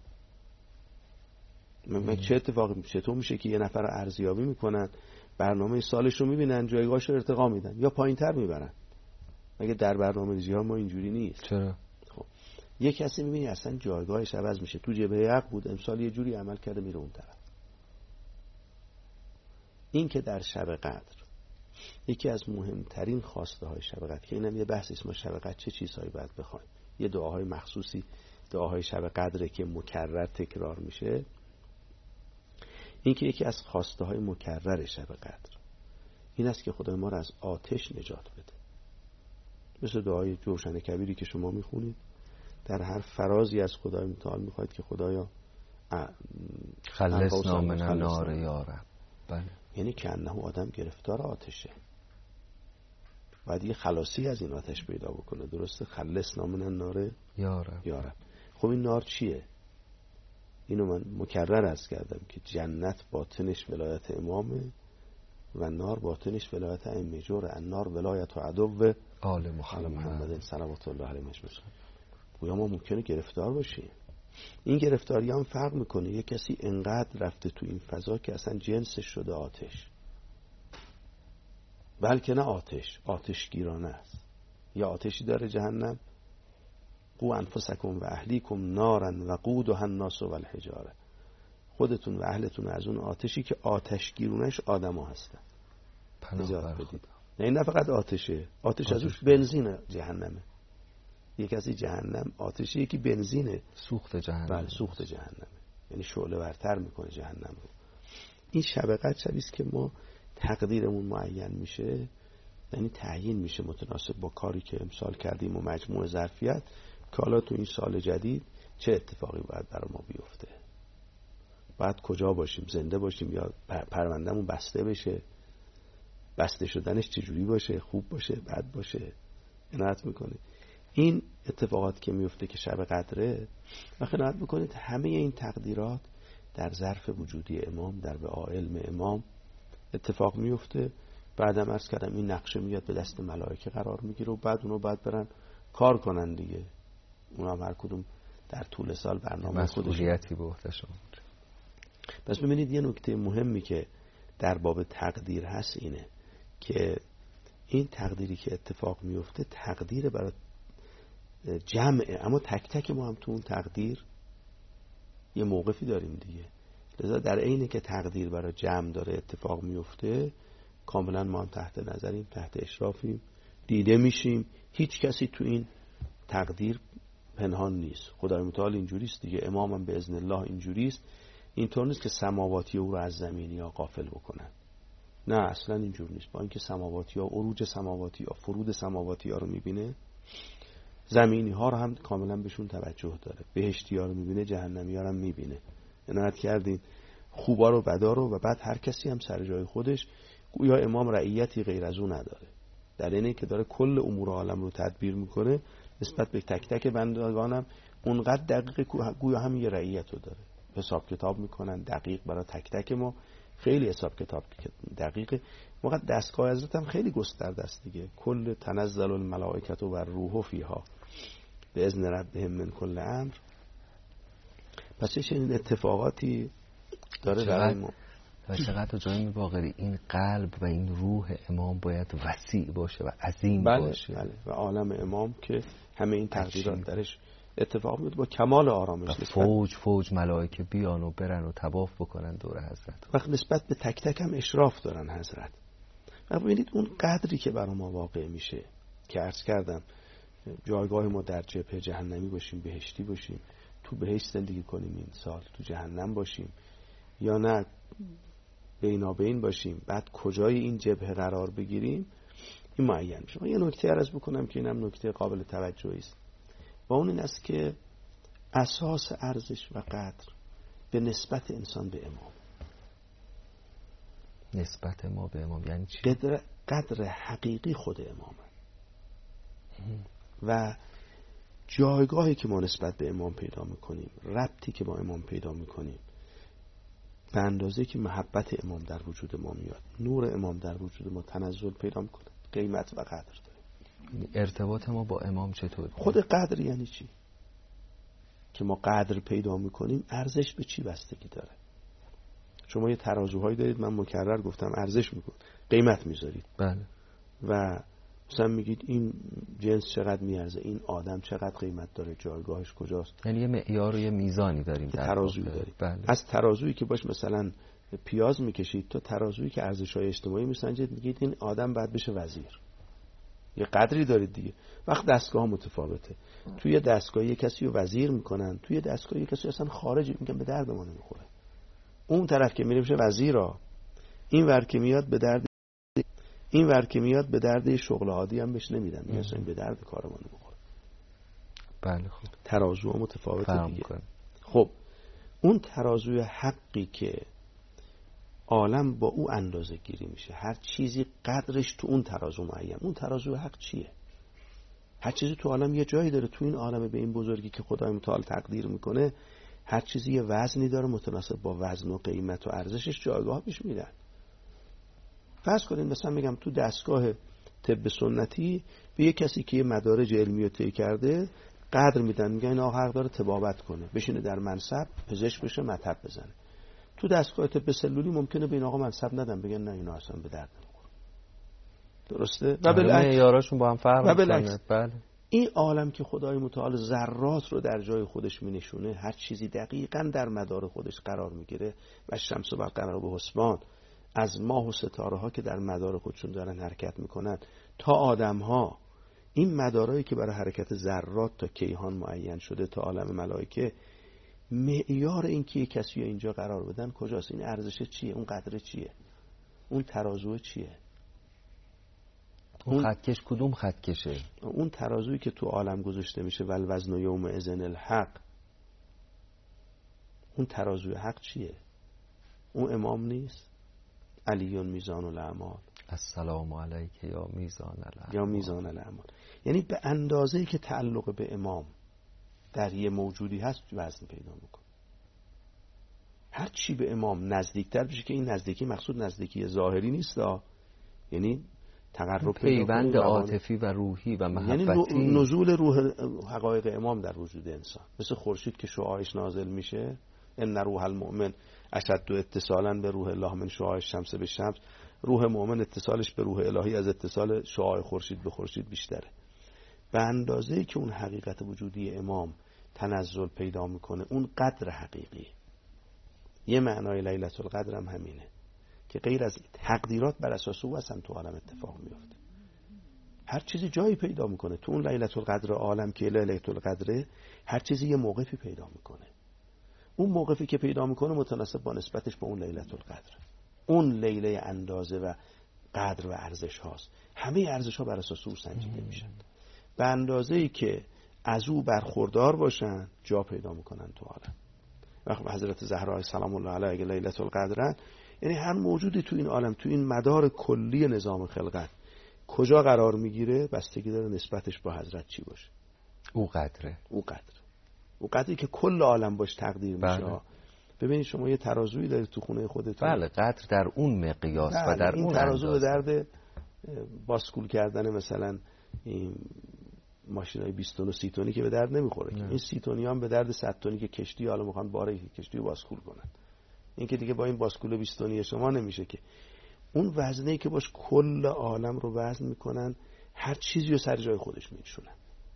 من چه اتفاقی میشه؟ چطور میشه که یه نفر ارزیابی میکنن، برنامه سالش رو میبینن، جایگاهش رو ارتقا میدن یا پایینتر میبرن؟ مگه در برنامه‌ریزی ها ما اینجوری نیست؟ چرا؟ خب یه کسی میبینی اصلا جایگاهش عوض میشه، تو جبهه حق بود امسال یه جوری عمل کرده میره اون طرف. این که در شب قدر یکی از مهمترین خواسته های شب قدر که اینم یه بحث است، ما شب قدر چه چیزهایی باید بخوایم. یه دعاهای مخصوصی دعاهای شب قدره که مکرر تکرار میشه. این که یکی از خواسته های مکرر شب قدر این است که خدای ما را از آتش نجات بده. مثل دعای جوشن کبیری که شما میخونید، در هر فرازی از خدای متعال میخواید که خدایا خلصنا من النار یا رب. بله. یعنی که انه آدم گرفتار آتشه، باید یه خلاصی از این آتش پیدا بکنه. درسته؟ خلصنا من النار یا رب. یا رب. خب این نار چیه؟ اینو من مکرر عرض کردم که جنت باطنش ولایت امامه و نار باطنش ولایت ائمه جوره. النار ولایت و عدو آل محمد, محمد صلوات الله علیه و سلم. گویا ما ممکنه گرفتار باشیم. این گرفتاری هم فرق میکنه. یه کسی انقدر رفته تو این فضا که اصلا جنسش شده آتش، بلکه نه آتش، آتش گیرانه است. یا آتشی داره جهنم، قو انفسکم و اهلیکم نارن و قودها الناس والحجاره، خودتون و اهلتون از اون آتشی که آتش گیرونش آدما هستن نجات بدید. نه این نه فقط آتشه، آتش, آتش از اون بنزین جهنمه. یک کسی جهنم آتشی، یکی بنزینه، سوخت جهنم. بله سوخت جهنمه، یعنی شعله ورتر میکنه جهنم رو. این شب قدر شبی است که ما تقدیرمون معین میشه، یعنی تعیین میشه متناسب با کاری که امسال کردیم و مجموع ظرفیت که حالا تو این سال جدید چه اتفاقی باید برای ما بیفته، باید کجا باشیم، زنده باشیم یا پروندهمون بسته بشه، بسته شدنش چجوری باشه، خوب باشه بد باشه، عنایت میکنه. این اتفاقات که میفته که شب قدره و عنایت بکنید همه این تقدیرات در ظرف وجودی امام، در به علم امام اتفاق میفته. بعدم عرض کردم این نقشه میاد به دست ملائکه قرار میگیره و بعد اونو بعد برن کار کنن دیگه. اونا هم هر کدوم در طول سال برنامه مسئولیتی به عهدهشون. پس ببینید یه نکته مهمی که در باب تقدیر هست اینه که این تقدیری که اتفاق میفته تقدیر برای جمعه، اما تک تک ما هم تو اون تقدیر یه موقفی داریم دیگه. لذا در عینی که تقدیر برای جمع داره اتفاق میفته، کاملا ما هم تحت نظریم، تحت اشرافیم، دیده میشیم. هیچ کسی تو این تقدیر پنهان نیست. خدای متعال اینجوریست دیگه، امامم به اذن الله اینجوریست. اینطور نیست که سماواتی او رو از زمینی ها غافل بکنن، نه اصلا اینجور نیست. با اینکه سماواتی ها، عروج سماواتی ها، فرود سماواتی ها رو میبینه، زمینی ها رو هم کاملا بهشون توجه داره، بهشتی ها رو میبینه، جهنمی ها رو هم میبینه. عنایت کردین خوبا رو بدا رو، و بعد هر کسی هم سر جای خودش. گویا امام رعیتی غیر از اون نداره، در اینه که داره کل امور عالم رو تدبیر میکنه، نسبت به تک تک بندگانم اونقدر دقیق گویا هم یه رعیت رو داره. حساب کتاب میکنن دقیق برای تک تک ما، خیلی حساب کتاب دقیقه. موقع دستگاه حضرت هم خیلی گسترده است دیگه. کل تنزل الملائکه و الروح فیها به اذن ربهم من کل امر. پس این اتفاقاتی داره برای ما. و چقدر جای باقری این قلب و این روح امام باید وسیع باشه و عظیم بله، باشه. بله. و عالم امام که همه این تقدیرات درش اتفاق میفته با کمال آرامش. فوج فوج ملائکه بیان و برن و طواف بکنن دور حضرت. وقت نسبت به تک تک هم اشراف دارن حضرت. و ببینید اون قدری که برای ما واقع میشه که عرض کردم جایگاه ما در جبهه جهنمی باشیم، بهشتی باشیم، تو بهشت زندگی کنیم این سال، تو جهنم باشیم یا نه بینابین باشیم، بعد کجای این جبهه قرار بگیریم، این معین میشه. یه نکته عرض بکنم که اینم نکته قابل توجهی است و اون این است که اساس ارزش و قدر به نسبت انسان به امام. نسبت ما به امام یعنی چی؟ قدر, قدر حقیقی خود امام و جایگاهی که ما نسبت به امام پیدا میکنیم، ربطی که با امام پیدا میکنیم، به اندازه که محبت امام در وجود ما میاد، نور امام در وجود ما تنزل پیدا میکنه، قیمت و قدر داره. ارتباط ما با امام چطور؟ خود قدر یعنی چی؟ که ما قدر پیدا میکنیم ارزش به چی بستگی داره؟ شما یه ترازوهایی دارید، من مکرر گفتم ارزش میکنید، قیمت میذارید. بله. و مثلا میگید این جنس چقدر میارزه، این آدم چقدر قیمت داره، جایگاهش کجاست. یعنی یه معیار و یه میزانی داریم، ترازویی داریم. بله. از ترازویی که باش مثلا پیاز میکشید تا ترازویی که ارزش‌های اجتماعی میسنجید، میگید این آدم باید بشه وزیر. یه قدری دارید دیگه. وقت دستگاه متفاوته. توی دستگاه یه کسی رو وزیر میکنن، توی دستگاه یه کسی اصلا خارجی، میگن به درد ما نمیخوره. اون طرف که میره میشه وزیرا، این ور که میاد به درد این ور که میاد به درد شغل عادی هم بهش نمیدن، میگن این به درد کارمون نمیخوره. بله خب ترازو متفاوته دیگه. کنم. خب اون ترازوی حقی که عالم با او اندازه گیری میشه، هر چیزی قدرش تو اون ترازو معین. اون ترازوی حق چیه؟ هر چیزی تو عالم یه جایی داره. تو این عالم به این بزرگی که خدای متعال تقدیر میکنه، هر چیزی یه وزنی داره، متناسب با وزن و قیمت و ارزشش جایگاه پیش میدن. فرض کنید مثلا میگم تو دستگاه طب سنتی به یه کسی که یه مدارج علمی رو طی کرده قدر میدن، میگن این آقا حق داره طبابت کنه، بشینه در منصب پزشک بشه، مطب بزنه. تو دستگاه طب سلولی ممکنه به این آقا منصب ندن، بگن نه اینا اصلا به درد نمیخوره. درسته؟ و بالعکس معیاراشون با هم فرق میکنه. بله. این عالم که خدای متعال ذرات رو در جای خودش مینشونه، هر چیزی دقیقاً در مدار خودش قرار میگیره. و شمس و قمر و حسبان، از ماه و ستاره ها که در مدار خودشون دارن حرکت میکنن تا آدم ها، این مدارایی که برای حرکت ذرات تا کیهان معین شده تا عالم ملائکه، معیار این که کسی اینجا قرار بدن کجاست؟ این ارزش چیه؟ اون قدر چیه؟ اون ترازو چیه؟ اون خطکش کدوم خطکشه؟ اون ترازویی که تو عالم گذاشته میشه والوزن یوم اذن الحق، اون ترازوی حق چیه؟ اون امام نیست؟ علیون میزان الاعمال، السلام علیک یا میزان الاعمال، یا میزان الاعمال. یعنی به اندازه‌ای که تعلق به امام در یه موجودی هست وزن پیدا میکنه. هر چی به امام نزدیکتر بشه، که این نزدیکی مقصود نزدیکی ظاهری نیست، یعنی تقرب پیوند عاطفی و روحی و محبتی، یعنی نزول روح حقایق امام در وجود انسان. مثل خورشید که شعاعش نازل میشه، ان روح المؤمن اشد اتصالا به روح الله من شعاع الشمس به شمس. روح مؤمن اتصالش به روح الهی از اتصال شعاع خورشید به خورشید بیشتره. به اندازه‌ای که اون حقیقت وجودی امام تنزل پیدا میکنه، اون قدر حقیقی. یه معنای لیلة القدر هم همینه که غیر از تقدیرات بر اساس او اصلا تو عالم اتفاق میفته. هر چیزی جایی پیدا میکنه. تو اون لیلة القدر عالم که لیلة القدره، هر چیزی یه موقفی پیدا میکنه. اون موقفی که پیدا میکنه متناسب با نسبتش با اون لیلة القدر. اون لیله اندازه و قدر و ارزش هاست. همه ارزش ها بر اساس او سنجیده میشن. به اندازه‌ای که از او برخوردار باشن جا پیدا میکنن تو عالم. وقتی حضرت زهرا سلام الله علیها اگه لیلة القدر، یعنی هر موجودی تو این عالم، تو این مدار کلی نظام خلقت کجا قرار میگیره بستگی داره نسبتش با حضرت چی باشه. او قدره، او قدر او قدری که کل عالم باش تقدیر میشه. بله. ببینید شما یه ترازویی دارید تو خونه خودتون. بله، قدر در اون مقیاس. بله. و در این اون ترازو اندازه. به درد باسکول کردن مثلا این ماشینای بیست تن و سی تنی که به درد نمیخوره. نه. این سی تنی هم به درد صد تنی که کشتی حالا میخوان باره کشتی رو باسکول کنن. این که دیگه با این باسکول بیست تنی شما نمیشه که. اون وزنه‌ای که باش کل عالم رو وزن میکنن، هر چیزی رو سر جای خودش میشونن.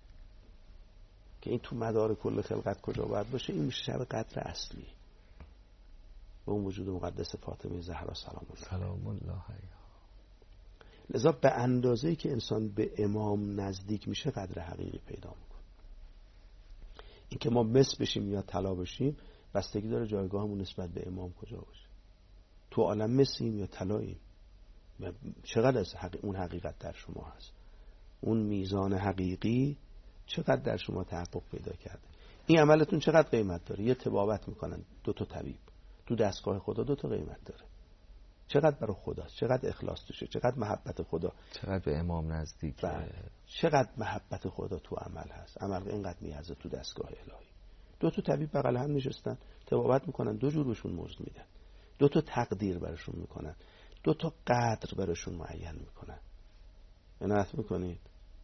که این تو مدار کل خلقت کجا باید باشه، این میشه شب قدر اصلی به اون وجود مقدس فاطمه زهرا سلام الله سلام الله علیها. لذا به اندازه‌ای که انسان به امام نزدیک میشه قدر حقیقی پیدا میکنه. این که ما مس بشیم یا طلا بشیم بستگی داره جایگاهمون نسبت به امام کجا باشه. تو عالم مسیم یا طلاییم، چقدر از حقیق... اون حقیقت در شما هست، اون میزان حقیقی چقدر در شما تحقق پیدا کرده. این عملتون چقدر قیمت داره. یه طبابت میکنن دو تا طبیب تو دستگاه خدا، دو تا قیمت داره. چقدر برای خداست، چقدر اخلاص توشه، چقدر محبت خدا، چقدر به امام نزدیکه، چقدر محبت خدا تو عمل هست. عمل اینقدر میارزه تو دستگاه الهی. دو تا طبیب بغل هم نشستن طبابت میکنن، دو جور بهشون مزد میدن، دو تا تقدیر براشون میکنن، دو تا قدر براشون معین میکنن. عنایت میکنید.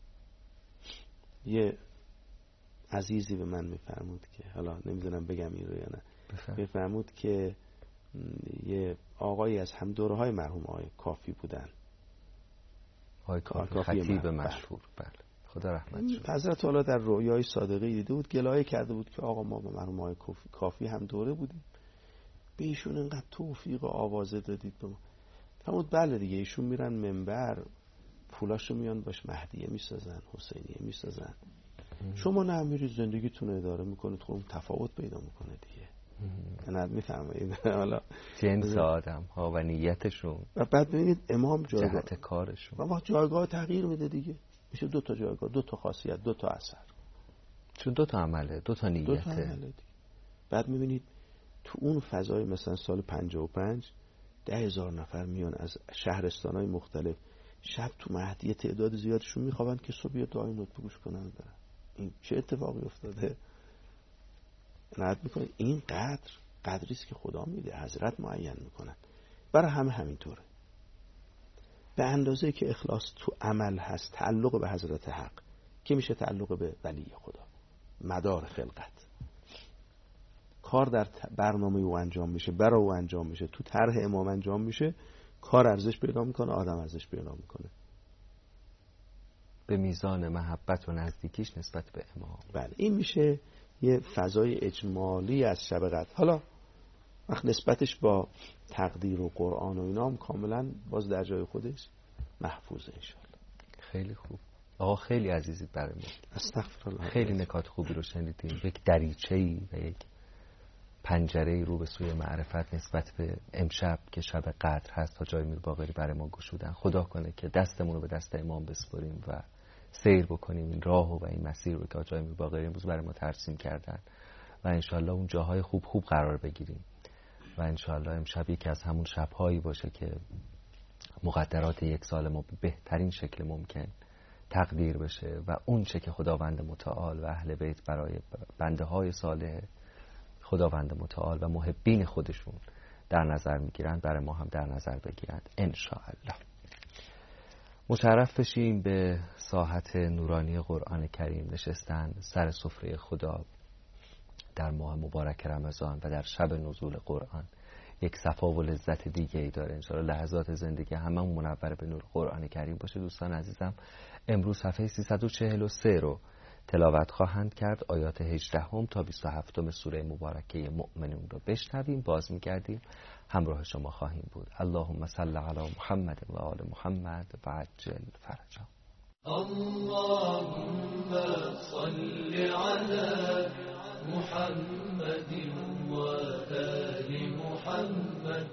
یه عزیزی به من میفرمود که حالا نمیدونم بگم این رو یا نه، میفرمود که یه آقایی از هم دوره های مرحوم آقای کافی بودن، آقای کافی خطیب مشهور، بله خدا رحمت شه. حضرت والا در رویای صادقی دیده بود، گلایه کرده بود که آقا ما با مرحوم آقای کافی هم دوره بودیم، به ایشون اینقدر توفیق و آوازه دادید به ما. فرمود بله دیگه، ایشون میرن منبر پولاشو میان باش مهدیه میسازن، حسینیه میسازن، شما نه میرید زندگیتون اداره میکنید، خب تفاوت پیدا میکنه دیگه. نه میفهمید حالا جنس آدم ها و نیتشون و بعد ببینید امام جایگاه جهت کارشون و وقت جایگاه تغییر میده دیگه، میشه دو تا جایگاه، دو تا خاصیت، دو تا اثر، چون دو تا عمله، دو تا نیته. دو تا عمله دیگه. بعد میبینید تو اون فضای مثلا سال پنجاه و پنج ده هزار نفر میان از شهرستانهای مختلف، شب تو مهدیه تعداد زیادشون میخوابن که صبح یا دعای نطق گوش کنن برن. این چه اتفاقی افتاده؟ نهایت میکنه این قدر قدریست که خدا میده، حضرت معین میکنن. برای همه همینطوره. به اندازه که اخلاص تو عمل هست، تعلق به حضرت حق که میشه تعلق به ولی خدا، مدار خلقت. کار در برنامه او انجام میشه، برای او انجام میشه، تو طرح امام انجام میشه، کار ارزش پیدا میکنه، آدم ارزش پیدا میکنه. به میزان محبت و نزدیکیش نسبت به امام. بله این میشه یه فضای اجمالی از شب قدر. حالا وقت نسبتش با تقدیر و قرآن و اینا هم کاملا باز در جای خودش محفوظه انشالله. خیلی خوب آقا، خیلی عزیزید برای ما. استغفرالله. خیلی نکات خوبی رو شنیدیم. یک دریچه‌ای و یک پنجره‌ای رو به سوی معرفت نسبت به امشب که شب قدر هست تا جای میر باقری برای ما گشودن. خدا کنه که دستمون رو به دست امام بسپاریم و سیر بکنیم این راه و این مسیر رو که آقای میر باقری امروز برای ما ترسیم کردن و انشالله اون جاهای خوب خوب قرار بگیریم و انشالله امشب یکی از همون شب‌هایی باشه که مقدرات یک سال ما به بهترین شکل ممکن تقدیر بشه و اون چه که خداوند متعال و اهل بیت برای بنده های صالح خداوند متعال و محبین خودشون در نظر میگیرند برای ما هم در نظر بگیرند انشاءالله. مشرف بشیم به ساحت نورانی قرآن کریم، نشستن سر سفره خدا در ماه مبارک رمضان و در شب نزول قرآن یک صفا و لذت دیگه ای داره. انشاءالله لحظات زندگی همه منور به نور قرآن کریم باشه. دوستان عزیزم امروز صفحه سیصد و چهل و سه رو تلاوت خواهند کرد، آیات هجدهم تا بیست و هفتم سوره مبارکه مؤمنون رو بشنویم. باز می‌گردیم همراه شما خواهیم بود. اللهم صل علی محمد و آل محمد و عجل فرجا. اللهم صل علی محمد و آل محمد.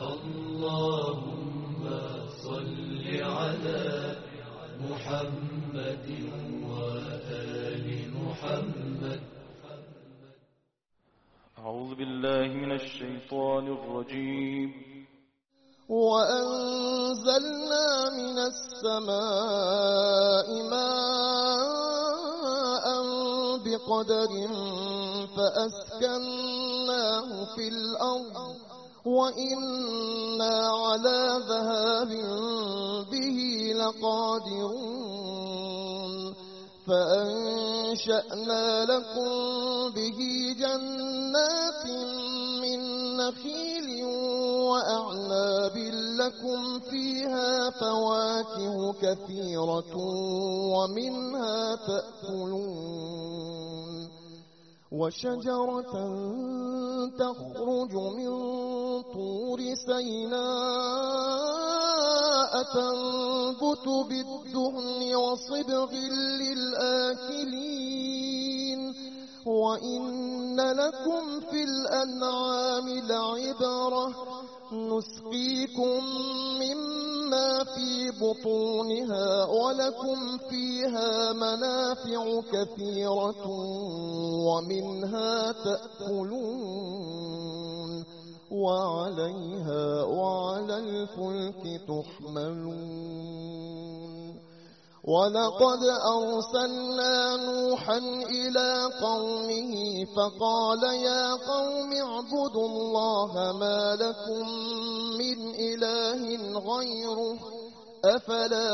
اللهم صل علی محمد و آل محمد. أعوذ بالله من الشيطان الرجيم. وأنزلنا من السماء ماء بقدر فأسكناه في الأرض وإنا على ذهاب به لقادرون. فأنشأنا لكم به جنات من نخيل وأعناب لكم فيها فواكه كثيرة ومنها تأكلون. وشجرة تخرج من طور سيناء تنبت بالدهن وصبغ للآكلين. وإن لكم في الأنعام لعبرة نسقيكم مما في بطونها ولكم فيها منافع كثيرة ومنها تأكلون وعليها وعلى الفلك تحملون. ولقد أرسلنا نوحا إلى قومه فقال يا قوم اعبدوا الله ما لكم من إله غيره أفلا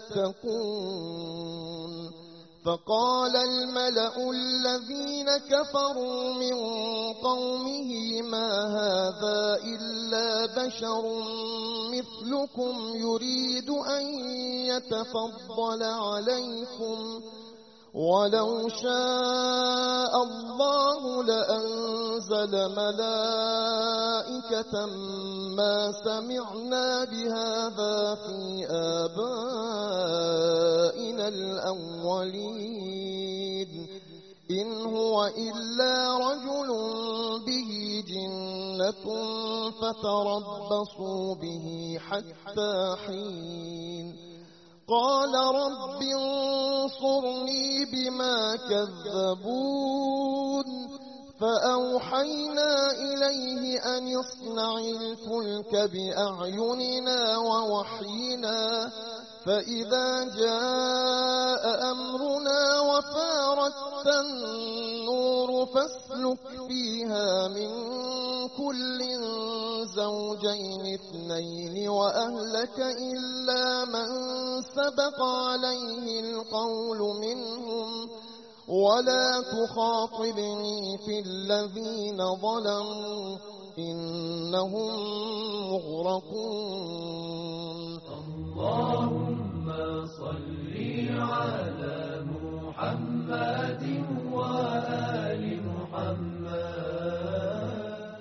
تتقون. فقال الملأ الذين كفروا من قومه ما هذا إلا بشر مثلكم يريد أن يتفضل عليكم ولو شاء الله لأنزل ملائكة ما سمعنا بهذا في آبائنا الأولين إن هو إلا رجل به جنة فتربصوا به حتى حين قال رب انصرني بما كذبون فأوحينا إليه أن يصنع الفلك بأعيننا ووحينا فإذا جاء أمرنا وفارت النور فاسلك فيها من كل زوجين اثنين وأهلك إلا من سبق عليه القول منهم ولا تخاطبني في الذين ظلموا إنهم مغرقون. اللهم صل على محمد وآل محمد.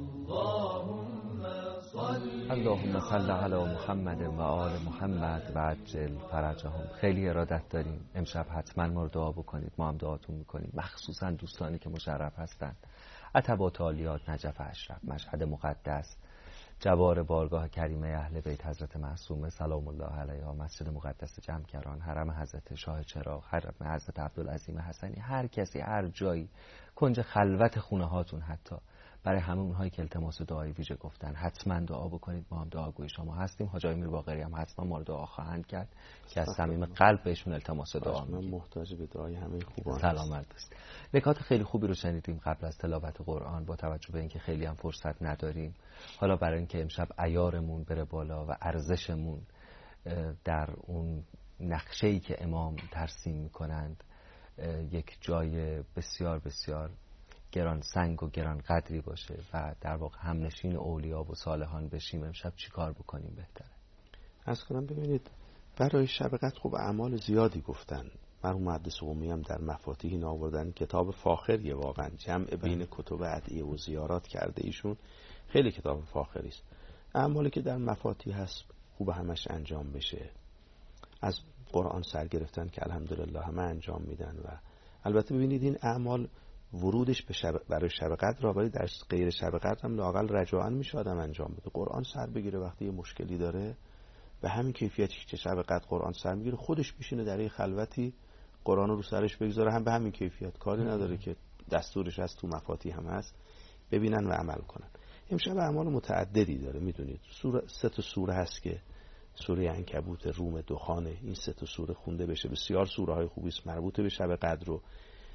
اللهم صل اللهم صل علی محمد و آل محمد و عجل فرجهم. خیلی ارادت داریم امشب حتما ما رو دعا بکنید، ما هم دعاتون میکنیم، مخصوصا دوستانی که مشرف هستند. عتبات عالیات، نجف اشرف، مشهد مقدس، جوار بارگاه کریمه اهل بیت حضرت معصومه سلام الله علیها، مسجد مقدس جمکران، حرم حضرت شاه چراغ، حرم حضرت عبدالعظیم حسنی، هر کسی هر جایی، کنج خلوت خونه هاتون، حتی برای همه اونهایی که التماس دعای ویژه گفتن حتما دعا بکنید. ما هم دعاگوی شما هستیم. حاج امیر باقری هم حتما ما رو دعا خواهند کرد که از صمیم قلب بهشون التماس دعا می‌کنیم. من محتاج به دعای همه خوبان سلامت باشید. نکات خیلی خوبی رو شنیدیم قبل از تلاوت قرآن. با توجه به اینکه خیلی هم فرصت نداریم، حالا برای اینکه امشب عیارمون بره بالا و ارزشمون در اون نقشه‌ای که امام ترسیم می‌کنند یک جای بسیار بسیار گران سنگ و گران قدری باشه و در واقع همنشین اولیا و صالحان بشیم، امشب چی کار بکنیم بهتره؟ از کنم ببینید برای شب قدر خوب اعمال زیادی گفتن. مرحوم محدث قمی هم در مفاتیح این آوردن، کتاب فاخریه، واقعا جمع بین کتب ادعیه و زیارات کرده ایشون، خیلی کتاب فاخری است. اعمالی که در مفاتیح هست خوب همش انجام بشه. از قرآن سر گرفتن که الحمدلله همه انجام میدن و البته ببینید این اعمال ورودش به شب برای شب قدر را، ولی در غیر شب قدر هم لااقل رجاءً میشه آدم انجام بده. قرآن سر بگیره وقتی یه مشکلی داره، به همین کیفیتی که شب قدر قرآن سر میگیره، خودش میشینه در یه خلوتی قرآن رو سرش بگذاره، هم به همین کیفیت، کاری نداره که دستورش از تو مفاتیح هم هست، ببینن و عمل کنن. امشب اعمال متعددی داره. میدونید سوره سه تا سوره هست که سوره عنکبوت، روم، دخان، این سه تا سوره خونده بشه. بسیار سوره های خوبی است مربوط به شب قدر و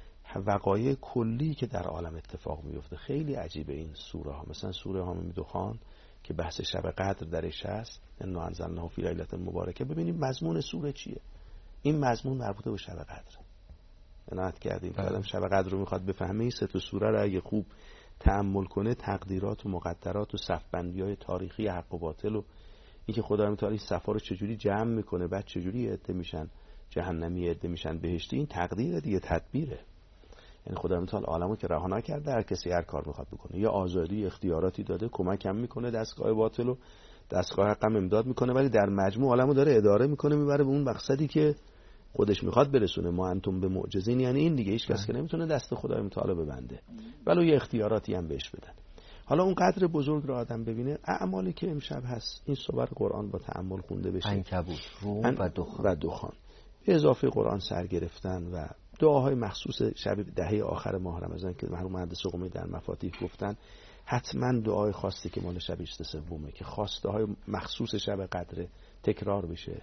وقایع کلی که در عالم اتفاق میفته. خیلی عجیبه این سوره ها. مثلا سوره حامیم دخان که بحث شب قدر درش هست، انا انزلناه فی لیلة مبارکه. ببینید مضمون سوره چیه. این مضمون مربوط به شب قدر. عنایت کردیم که آدم شب قدر رو میخواد بفهمه، این سه تا سوره رو اگه خوب تأمل کنه، تقدیرات و مقدرات و صفبندی‌های تاریخی حق و باطل و اینکه خدای متعال صفا رو چجوری جمع میکنه، بعد چجوری عده میشن جهنمی، عده میشن بهشتی، این تقدیر دیگه، تدبیره. یعنی خدای متعال عالمو که رها نکرده، هر کسی هر کار میخواد بکنه، یا آزادی اختیاراتی داده، کمک هم میکنه دستگاه باطل و دستگاه حق هم امداد میکنه، ولی در مجموع عالمو داره اداره میکنه، میبره به اون مقصدی که خودش میخواد برسونه. ما انتم به معجزین، یعنی این دیگه هیچ کس که نمیتونه دست خدای متعال ببنده، ولی یه اختیاراتی هم بهش بدن. حالا اون قدر بزرگ رو آدم ببینه. اعمالی که امشب هست این سوره قرآن با تأمل خونده بشه، عنکبوت، روم و دخان و دخان به اضافه قرآن سر گرفتن و دعاهای مخصوص شب دهه آخر ماه رمضان که مرحوم محدث قمی در مفاتیح گفتن، حتما دعای خاصی که مال شب بیست و سومه که خواسته های مخصوص شب قدر تکرار بشه.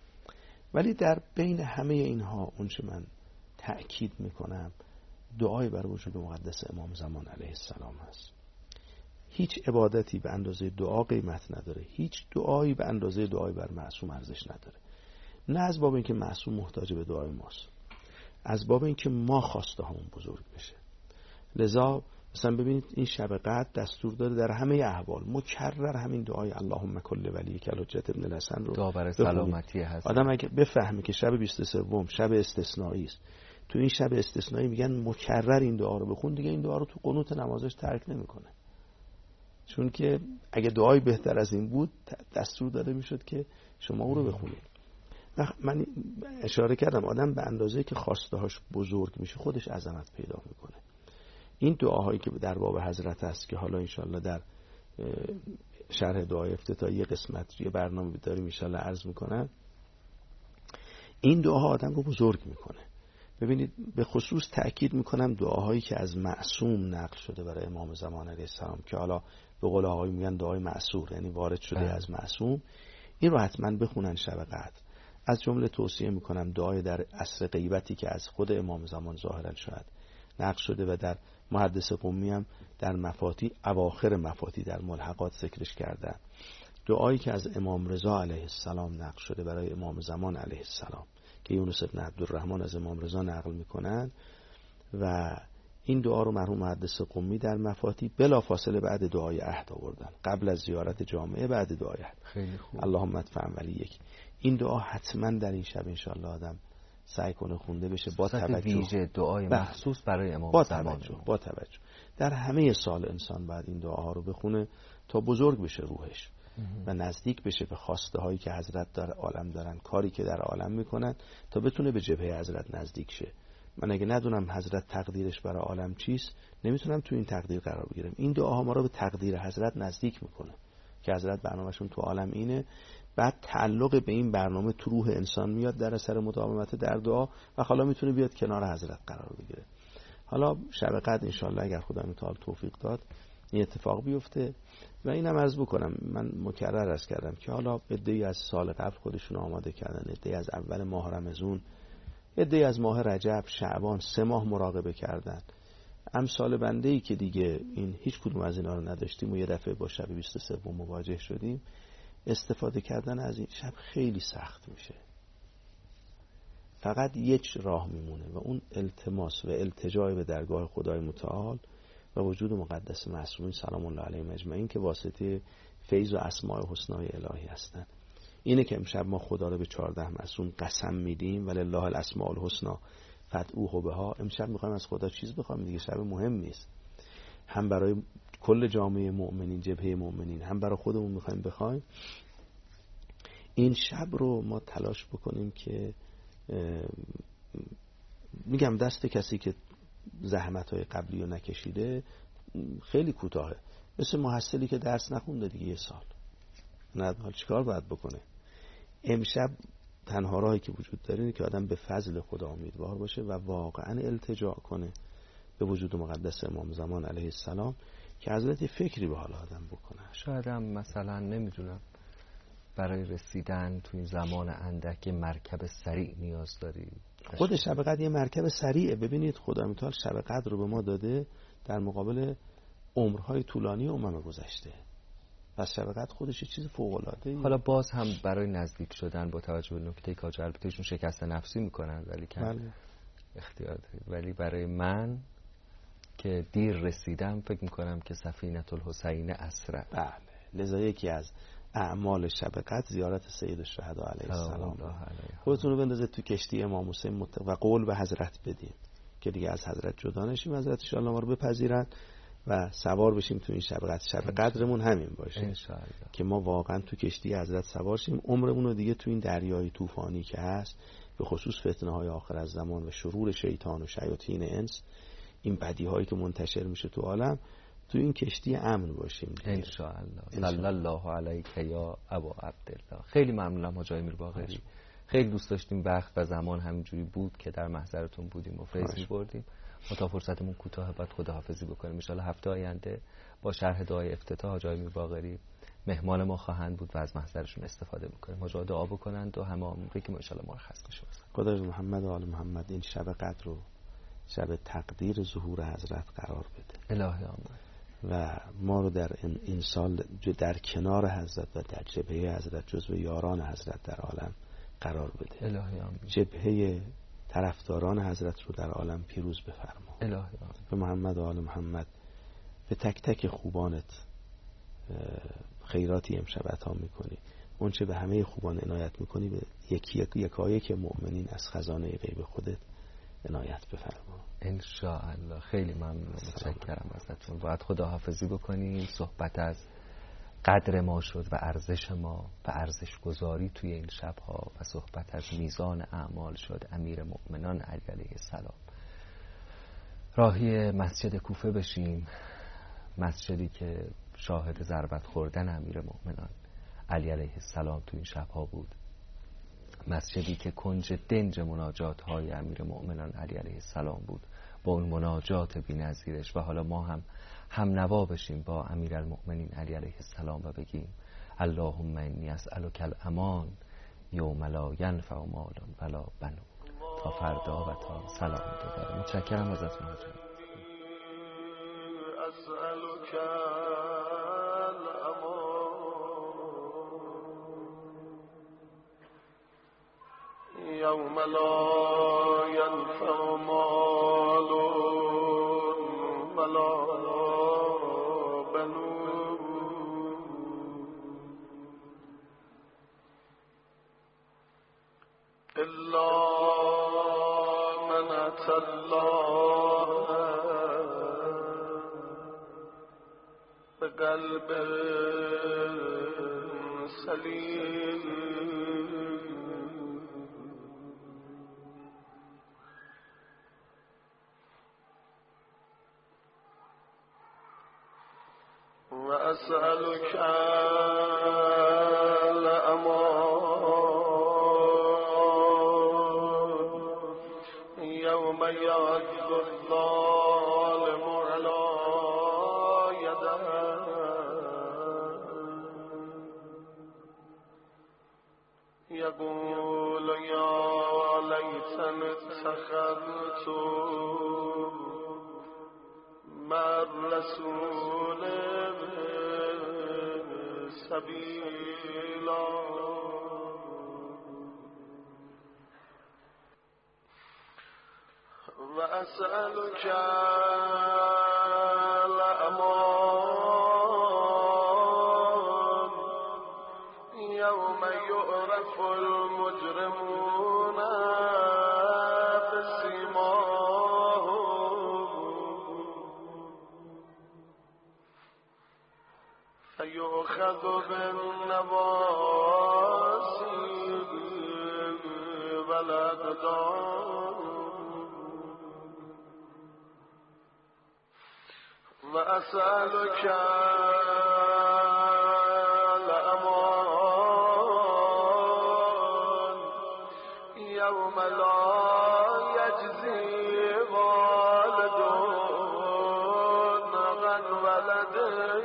ولی در بین همه اینها اونچه من تأکید میکنم دعای برای وجود مقدس امام زمان علیه السلام هست. هیچ عبادتی به اندازه دعا قیمت نداره، هیچ دعایی به اندازه دعای بر معصوم ارزش نداره. نه از باب اینکه معصوم محتاج به دعای ماست، از باب اینکه ما خواسته همون بزرگ بشه. لذا مثلا ببینید این شب قدر دستور داده در همه احوال مکرر همین دعای اللهم کل ولی کلوجت ابن الحسن رو دعا برای سلامتی هست. آدم اگه بفهمه که شب بیست و سوم شب استثنایی است، تو این شب استثنایی میگن مکرر این دعا رو بخون، دیگه این دعا رو تو قنوت نمازش ترک نمیکنه. چون که اگه دعای بهتر از این بود دستور داده میشد که شما او رو بخونید. من اشاره کردم آدم به اندازه که خواسته هاش بزرگ میشه خودش عظمت پیدا میکنه. این دعاهایی که در باب حضرت هست که حالا انشالله در شرح دعای افتتاحی قسمت یه برنامه داریم انشالله عرض میکنم، این دعاها آدم رو بزرگ میکنه. ببینید به خصوص تأکید میکنم دعاهایی که از معصوم نقل شده برای امام زمان علیه السلام، که حالا به قول آقای میگن دعای معصور، یعنی وارد شده اه. از معصوم، این رو حتما بخونن شب قدر. از جمله توصیه میکنم دعای در عصر غیبتی که از خود امام زمان ظاهرا شاید نقل شده و در محدث قمی هم در مفاتی اواخر مفاتی در ملحقات ذکرش کردن. دعایی که از امام رضا علیه السلام نقل شده برای امام زمان علیه السلام که یونس بن عبدالرحمن از امام رضا نقل میکنن و این دعا رو مرحوم محدث قمی در مفاتی بلا فاصله بعد دعای عهد آوردن، قبل از زیارت جامعه بعد دعای عهد. خیلی خوب. اللهم ادفع ولی یک. این دعا حتما در این شب انشالله آدم سعی کنه خونده بشه با توجه. ویژه دعای مخصوص برای امام با زمان. توجه. با توجه. در همه سال انسان باید این دعاها رو بخونه تا بزرگ بشه روحش و نزدیک بشه به خواسته هایی که حضرت در عالم دارن، کاری که در عالم میکنن، تا بتونه به جبهه حضرت نزدیک شه. من اگه ندونم حضرت تقدیرش برای عالم چیست، نمیتونم تو این تقدیر قرار بگیرم. این دعاها ما رو به تقدیر حضرت نزدیک میکنه که حضرت برنامهشون تو عالم اینه. بعد تعلق به این برنامه تو روح انسان میاد در اثر مداومت در دعا و حالا میتونه بیاد کنار حضرت قرار بگیره. حالا شب قدر انشالله اگر خدا متعال توفیق داد این اتفاق بیفته. و اینم عرض بکنم، من مکرر عرض کردم که حالا عده‌ای از سال قبل خودشون آماده کردن، عده‌ای از اول ماه رمضان، عده‌ای از ماه رجب، شعبان، سه ماه مراقبه کردن. امثال بنده‌ای که دیگه این هیچ کدوم از اینا رو نداشتیم و یه دفعه با شب بیست و سه مواجه شدیم، استفاده کردن از این شب خیلی سخت میشه. فقط یک راه میمونه و اون التماس و التجای به درگاه خدای متعال و وجود مقدس معصومین سلام الله علیهم اجمعین که واسطه فیض و اسماء حسنای الهی هستن. اینه که امشب ما خدا رو به چهارده معصوم قسم میدیم ولله الاسماء الحسنی فادعوه بها. امشب میخوایم از خدا چیز بخوایم دیگه، شب مهم نیست، هم برای کل جامعه مؤمنین، جبهه مؤمنین، هم برای خودمون میخوایم بخوایم. این شب رو ما تلاش بکنیم که میگم دست کسی که زحمت‌های قبلی رو نکشیده خیلی کوتاهه، مثل محصلی که درس نخونده دیگه یه سال نه حال چیکار باید بکنه. امشب تنها راهی که وجود داره اینه که آدم به فضل خدا امیدوار باشه و واقعا التجا کنه به وجود مقدس امام زمان علیه السلام که حضرت فکری به حال آدم بکنه. شاید هم مثلا نمیدونم برای رسیدن تو این زمان اندک مرکب سریع نیاز داری. خود شب قدر یه مرکب سریعه. ببینید خدا متعال شب قدر رو به ما داده در مقابل عمرهای طولانی امم گذشته. پس شب قدر خودش چیز فوق العاده ای. حالا باز هم برای نزدیک شدن با توجه به نکته کاج البته ایشون شکست نفسی میکنن ولی کم اختیار دارید. ولی برای من که دیر رسیدم فکر میکنم که سفینه الحسین اسرع. بله، لذا یکی از اعمال شب قدر زیارت سید الشهدا علیه السلام. خودتون رو بندازید تو کشتی امام حسین مت... و قول به حضرت بدین که دیگه از حضرت جدا نشیم، حضرت ان شاء الله ما رو بپذیرن و سوار بشیم تو این شب قدر. شب قدرمون همین باشه که ما واقعا تو کشتی حضرت سوار شیم، عمرمون رو دیگه تو این دریای طوفانی که هست به خصوص فتنه های آخر از زمان و شرور شیطان و شیاطین انس، این بدی هایی که منتشر میشه تو عالم، تو این کشتی امن باشیم ان شاء الله. صلی الله علیک یا ابا عبدالله. خیلی ممنونم حاج امیر باقری، خیلی دوست داشتیم وقت و زمان همینجوری بود که در محضرتون بودیم و فیض می‌بردیم. تا فرصتمون کوتاه بعد خداحافظی بکنیم. ان شاء الله هفته آینده با شرح دعای افتتاح حاج امیر باقری مهمان ما خواهند بود و از محضرشون استفاده می‌کنیم. حاج دعا بکنند و همه عمری که ان شاء الله مرخص بشه. خدای محمد و آل محمد این شب قدر رو شب تقدیر ظهور حضرت قرار بده. الهی آمین. و ما رو در این سال در کنار حضرت و در جبهه حضرت جزو یاران حضرت در عالم قرار بده. الهی آمین. جبهه طرفداران حضرت رو در عالم پیروز بفرما. الهی آمین. به محمد و آل محمد به تک تک خوبانت خیراتی امشب عطا میکنی، اون چه به همه خوبان عنایت میکنی به یکی یکایی که مؤمنین از خزانه غیب خودت عنایت بفرما. ان شاء الله. خیلی ممنون، متشکرم ازتون. باید خداحافظی بکنیم. صحبت از قدر ما شد و ارزش ما و ارزش گذاری توی این شب‌ها و صحبت از میزان اعمال شد امیر مؤمنان علی علیه السلام. راهی مسجد کوفه بشیم، مسجدی که شاهد ضربت خوردن امیرالمؤمنان علی علیه السلام تو این شبها بود، مسجدی که کنج دنج مناجات های امیرالمؤمنان علی علیه السلام بود با اون مناجات بی‌نظیرش. و حالا ما هم هم نوا بشیم با امیرالمؤمنین علی علیه السلام و بگیم اللهم انی اسألک الامان یوم لا ینفع مال ولا بنون، تا فردا و تا سلام دوباره. متشکرم ازتون حضرت. اسألک یوم لا ینفع مال ولا بنون الا من اتى الله بقلب سلیم. وأسألك الأمان يوم يعض الظالم على يديه يقول يا ليتني اتخذت مع الرسول سبيلا. وأسألك الأمان يوم يعرف المجرمون فيؤخذ بالنواصي والأقدام. وأسألك الأمان يوم لا يجزي والد عن ولده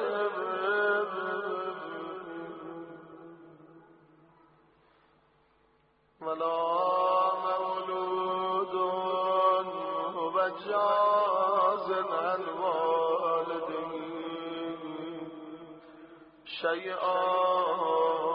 ولا مولود هو جاز عن والده شيئا